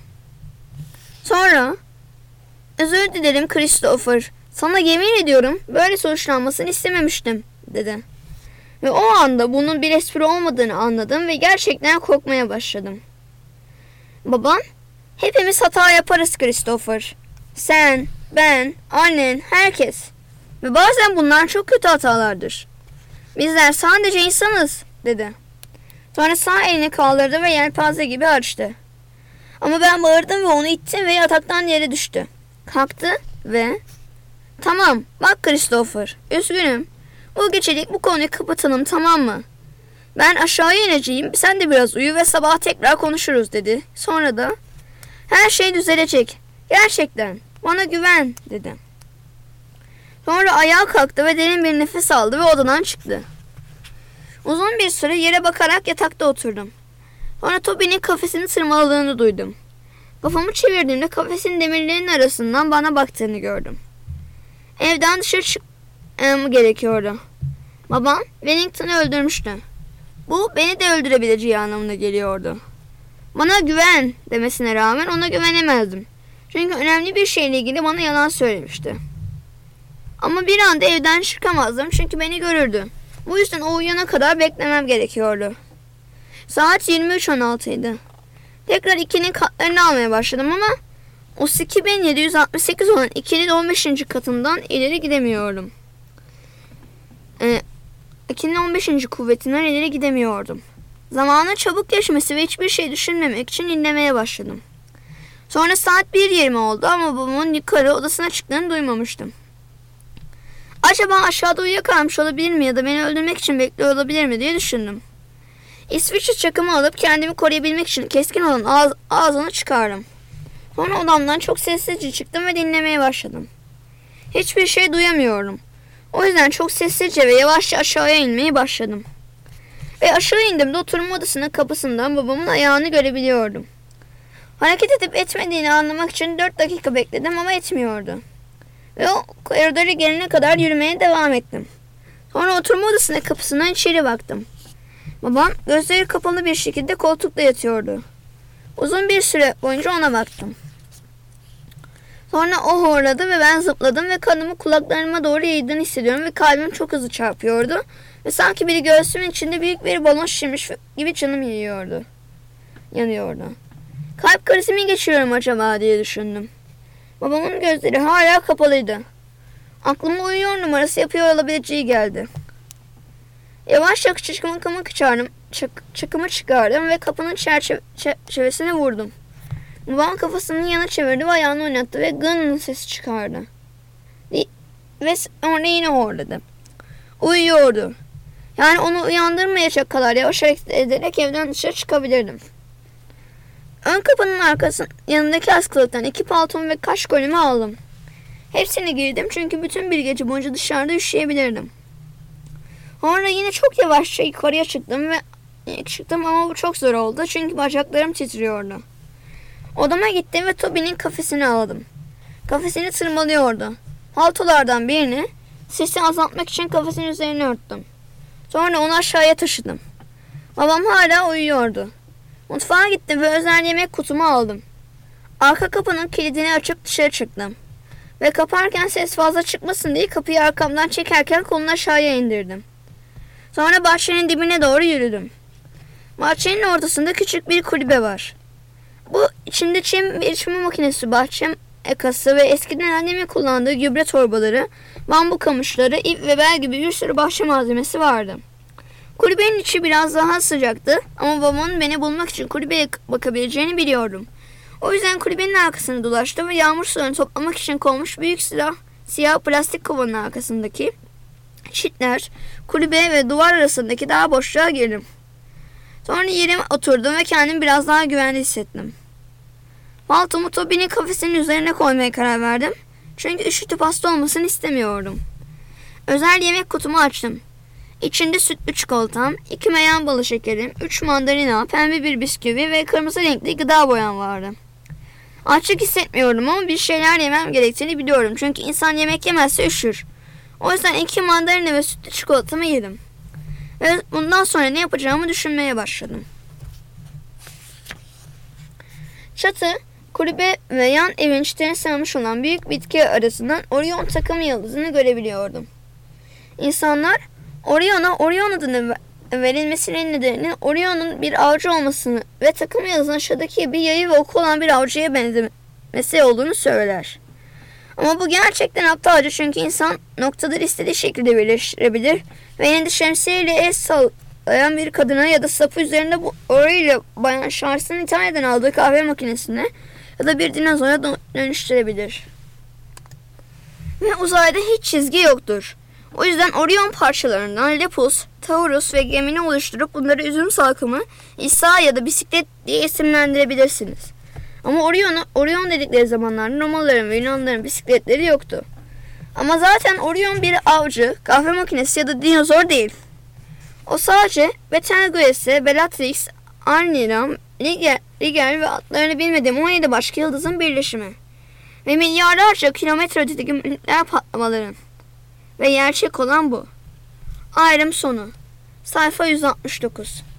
Sonra özür dilerim Christopher. Sana yemin ediyorum böyle sonuçlanmasını istememiştim dedi. Ve o anda bunun bir espri olmadığını anladım ve gerçekten korkmaya başladım. Babam, hepimiz hata yaparız Christopher. Sen, ben, annen, herkes. Ve bazen bunlar çok kötü hatalardır. Bizler sadece insanız dedi. Sonra sağ elini kaldırdı ve yelpaze gibi açtı. Ama ben bağırdım ve onu ittim ve yataktan yere düştü. Kalktı ve tamam bak Christopher, üzgünüm. Bu gecelik bu konuyu kapatalım, tamam mı? Ben aşağıya ineceğim, sen de biraz uyu ve sabah tekrar konuşuruz dedi. Sonra da her şey düzelecek. Gerçekten bana güven dedi. Sonra ayağa kalktı ve derin bir nefes aldı ve odadan çıktı. Uzun bir süre yere bakarak yatakta oturdum. Sonra Toby'nin kafesini tırmaladığını duydum. Kafamı çevirdiğimde kafesin demirlerinin arasından bana baktığını gördüm. Evden dışarı çıkmam gerekiyordu. Babam Wellington'ı öldürmüştü. Bu beni de öldürebileceği anlamına geliyordu. Bana güven demesine rağmen ona güvenemezdim. Çünkü önemli bir şeyle ilgili bana yalan söylemişti. Ama bir anda evden çıkamazdım çünkü beni görürdü. Bu yüzden o uyuyana kadar beklemem gerekiyordu. Saat yirmi üç on altı idi. Tekrar ikinin katlarını almaya başladım ama o iki bin yedi yüz altmış sekiz olan ikinin on beşinci katından ileri gidemiyordum. Ee, ikinin on beşinci kuvvetinden ileri gidemiyordum. Zamanın çabuk geçmesi ve hiçbir şey düşünmemek için dinlemeye başladım. Sonra saat bir yirmi oldu ama babamın yukarı odasına çıktığını duymamıştım. Acaba aşağıda uyuyakalmış olabilir mi ya da beni öldürmek için bekliyor olabilir mi diye düşündüm. İsviçre çakımı alıp kendimi koruyabilmek için keskin olan ağz, ağzını çıkardım. Sonra odamdan çok sessizce çıktım ve dinlemeye başladım. Hiçbir şey duyamıyorum. O yüzden çok sessizce ve yavaşça aşağıya inmeye başladım. Ve aşağı indiğimde oturma odasının kapısından babamın ayağını görebiliyordum. Hareket edip etmediğini anlamak için dört dakika bekledim ama etmiyordu. Ve o koridora gelene kadar yürümeye devam ettim. Sonra oturma odasının kapısından içeri baktım. Babam gözleri kapalı bir şekilde koltukta yatıyordu. Uzun bir süre boyunca ona baktım. Sonra o horladı ve ben zıpladım ve kanımı kulaklarıma doğru yayıldığını hissediyorum ve kalbim çok hızlı çarpıyordu. Ve sanki biri göğsümün içinde büyük bir balon şişirmiş gibi canım yanıyordu. Yanıyordu. Kalp krizi mi geçiriyorum acaba diye düşündüm. Babamın gözleri hala kapalıydı. Aklıma uyuyor numarası yapıyor olabileceği geldi. Yavaşça çıkımı çıkardım, çık, çıkımı çıkardım ve kapının çerçeve, çerçevesine vurdum. Babam kafasını yana çevirdi ve ayağını oynattı ve gın sesi çıkardı. Ve sonra yine horladı. Uyuyordu. Yani onu uyandırmayacak kadar yavaş hareket ederek evden dışarı çıkabilirdim. Ön kapının arkasının yanındaki askılıktan iki paltomu ve kaş kolümü aldım. Hepsini giydim çünkü bütün bir gece boyunca dışarıda üşüyebilirdim. Sonra yine çok yavaşça yukarıya çıktım ve çıktım ama bu çok zor oldu çünkü bacaklarım titriyordu. Odama gittim ve Toby'nin kafesini aldım. Kafesini tırmalıyordu. Paltolardan birini sesi azaltmak için kafesinin üzerine örttüm. Sonra onu aşağıya taşıdım. Babam hala uyuyordu. Mutfağa gittim ve özel yemek kutumu aldım. Arka kapının kilidini açıp dışarı çıktım. Ve kaparken ses fazla çıkmasın diye kapıyı arkamdan çekerken kolunu aşağıya indirdim. Sonra bahçenin dibine doğru yürüdüm. Bahçenin ortasında küçük bir kulübe var. Bu içinde çim bir çim makinesi, bahçe ekası ve eskiden annemin kullandığı gübre torbaları, bambu kamışları, ip ve bel gibi bir sürü bahçe malzemesi vardı. Kulübenin içi biraz daha sıcaktı ama babamın beni bulmak için kulübeye bakabileceğini biliyordum. O yüzden kulübenin arkasını dolaştım ve yağmur sularını toplamak için konmuş büyük siyah, siyah plastik kovanın arkasındaki çitler, kulübe ve duvar arasındaki daha boşluğa girdim. Sonra yerime oturdum ve kendimi biraz daha güvende hissettim. Paltomu Toby'nin kafesinin üzerine koymaya karar verdim. Çünkü üşütüp hasta olmasını istemiyordum. Özel yemek kutumu açtım. İçinde sütlü çikolatam, iki meyan balı şekerim, üç mandalina, pembe bir bisküvi ve kırmızı renkli gıda boyam vardı. Açlık hissetmiyordum ama bir şeyler yemem gerektiğini biliyorum. Çünkü insan yemek yemezse üşür. O yüzden iki mandalina ve sütlü çikolatamı yedim. Ve bundan sonra ne yapacağımı düşünmeye başladım. Çatı, kulübe ve yan evin çitlerine sarılmış olan büyük bitki arasından Orion takımı yıldızını görebiliyordum. İnsanlar Orion'a Orion adını verilmesinin nedeni Orion'un bir avcı olmasını ve takım yıldızının aşağıdaki bir yayı ve oku olan bir avcıya benzemesi olduğunu söyler. Ama bu gerçekten aptalca çünkü insan noktaları istediği şekilde birleştirebilir ve elinde şemsiyeyle el sallayan bir kadına ya da sapı üzerinde bu orayla Bayan Charles'ın İtalya'dan aldığı kahve makinesine ya da bir dinozora dönüştürebilir. Ve uzayda hiç çizgi yoktur. O yüzden Orion parçalarından Lepus, Taurus ve Gemini oluşturup bunları üzüm salkımı, İsa ya da bisiklet diye isimlendirebilirsiniz. Ama Orion, Orion dedikleri zamanlarda Romalıların ve Yunanlıların bisikletleri yoktu. Ama zaten Orion bir avcı, kahve makinesi ya da dinozor değil. O sadece Betelgeuse, Bellatrix, Arniram, Liger, Liger ve adlarını bilmediğim on yedi başka yıldızın birleşimi. Ve milyarlarca kilometre ötedeki nükleer patlamaların. Ve gerçek olan bu. Ayrım sonu. Sayfa yüz altmış dokuz.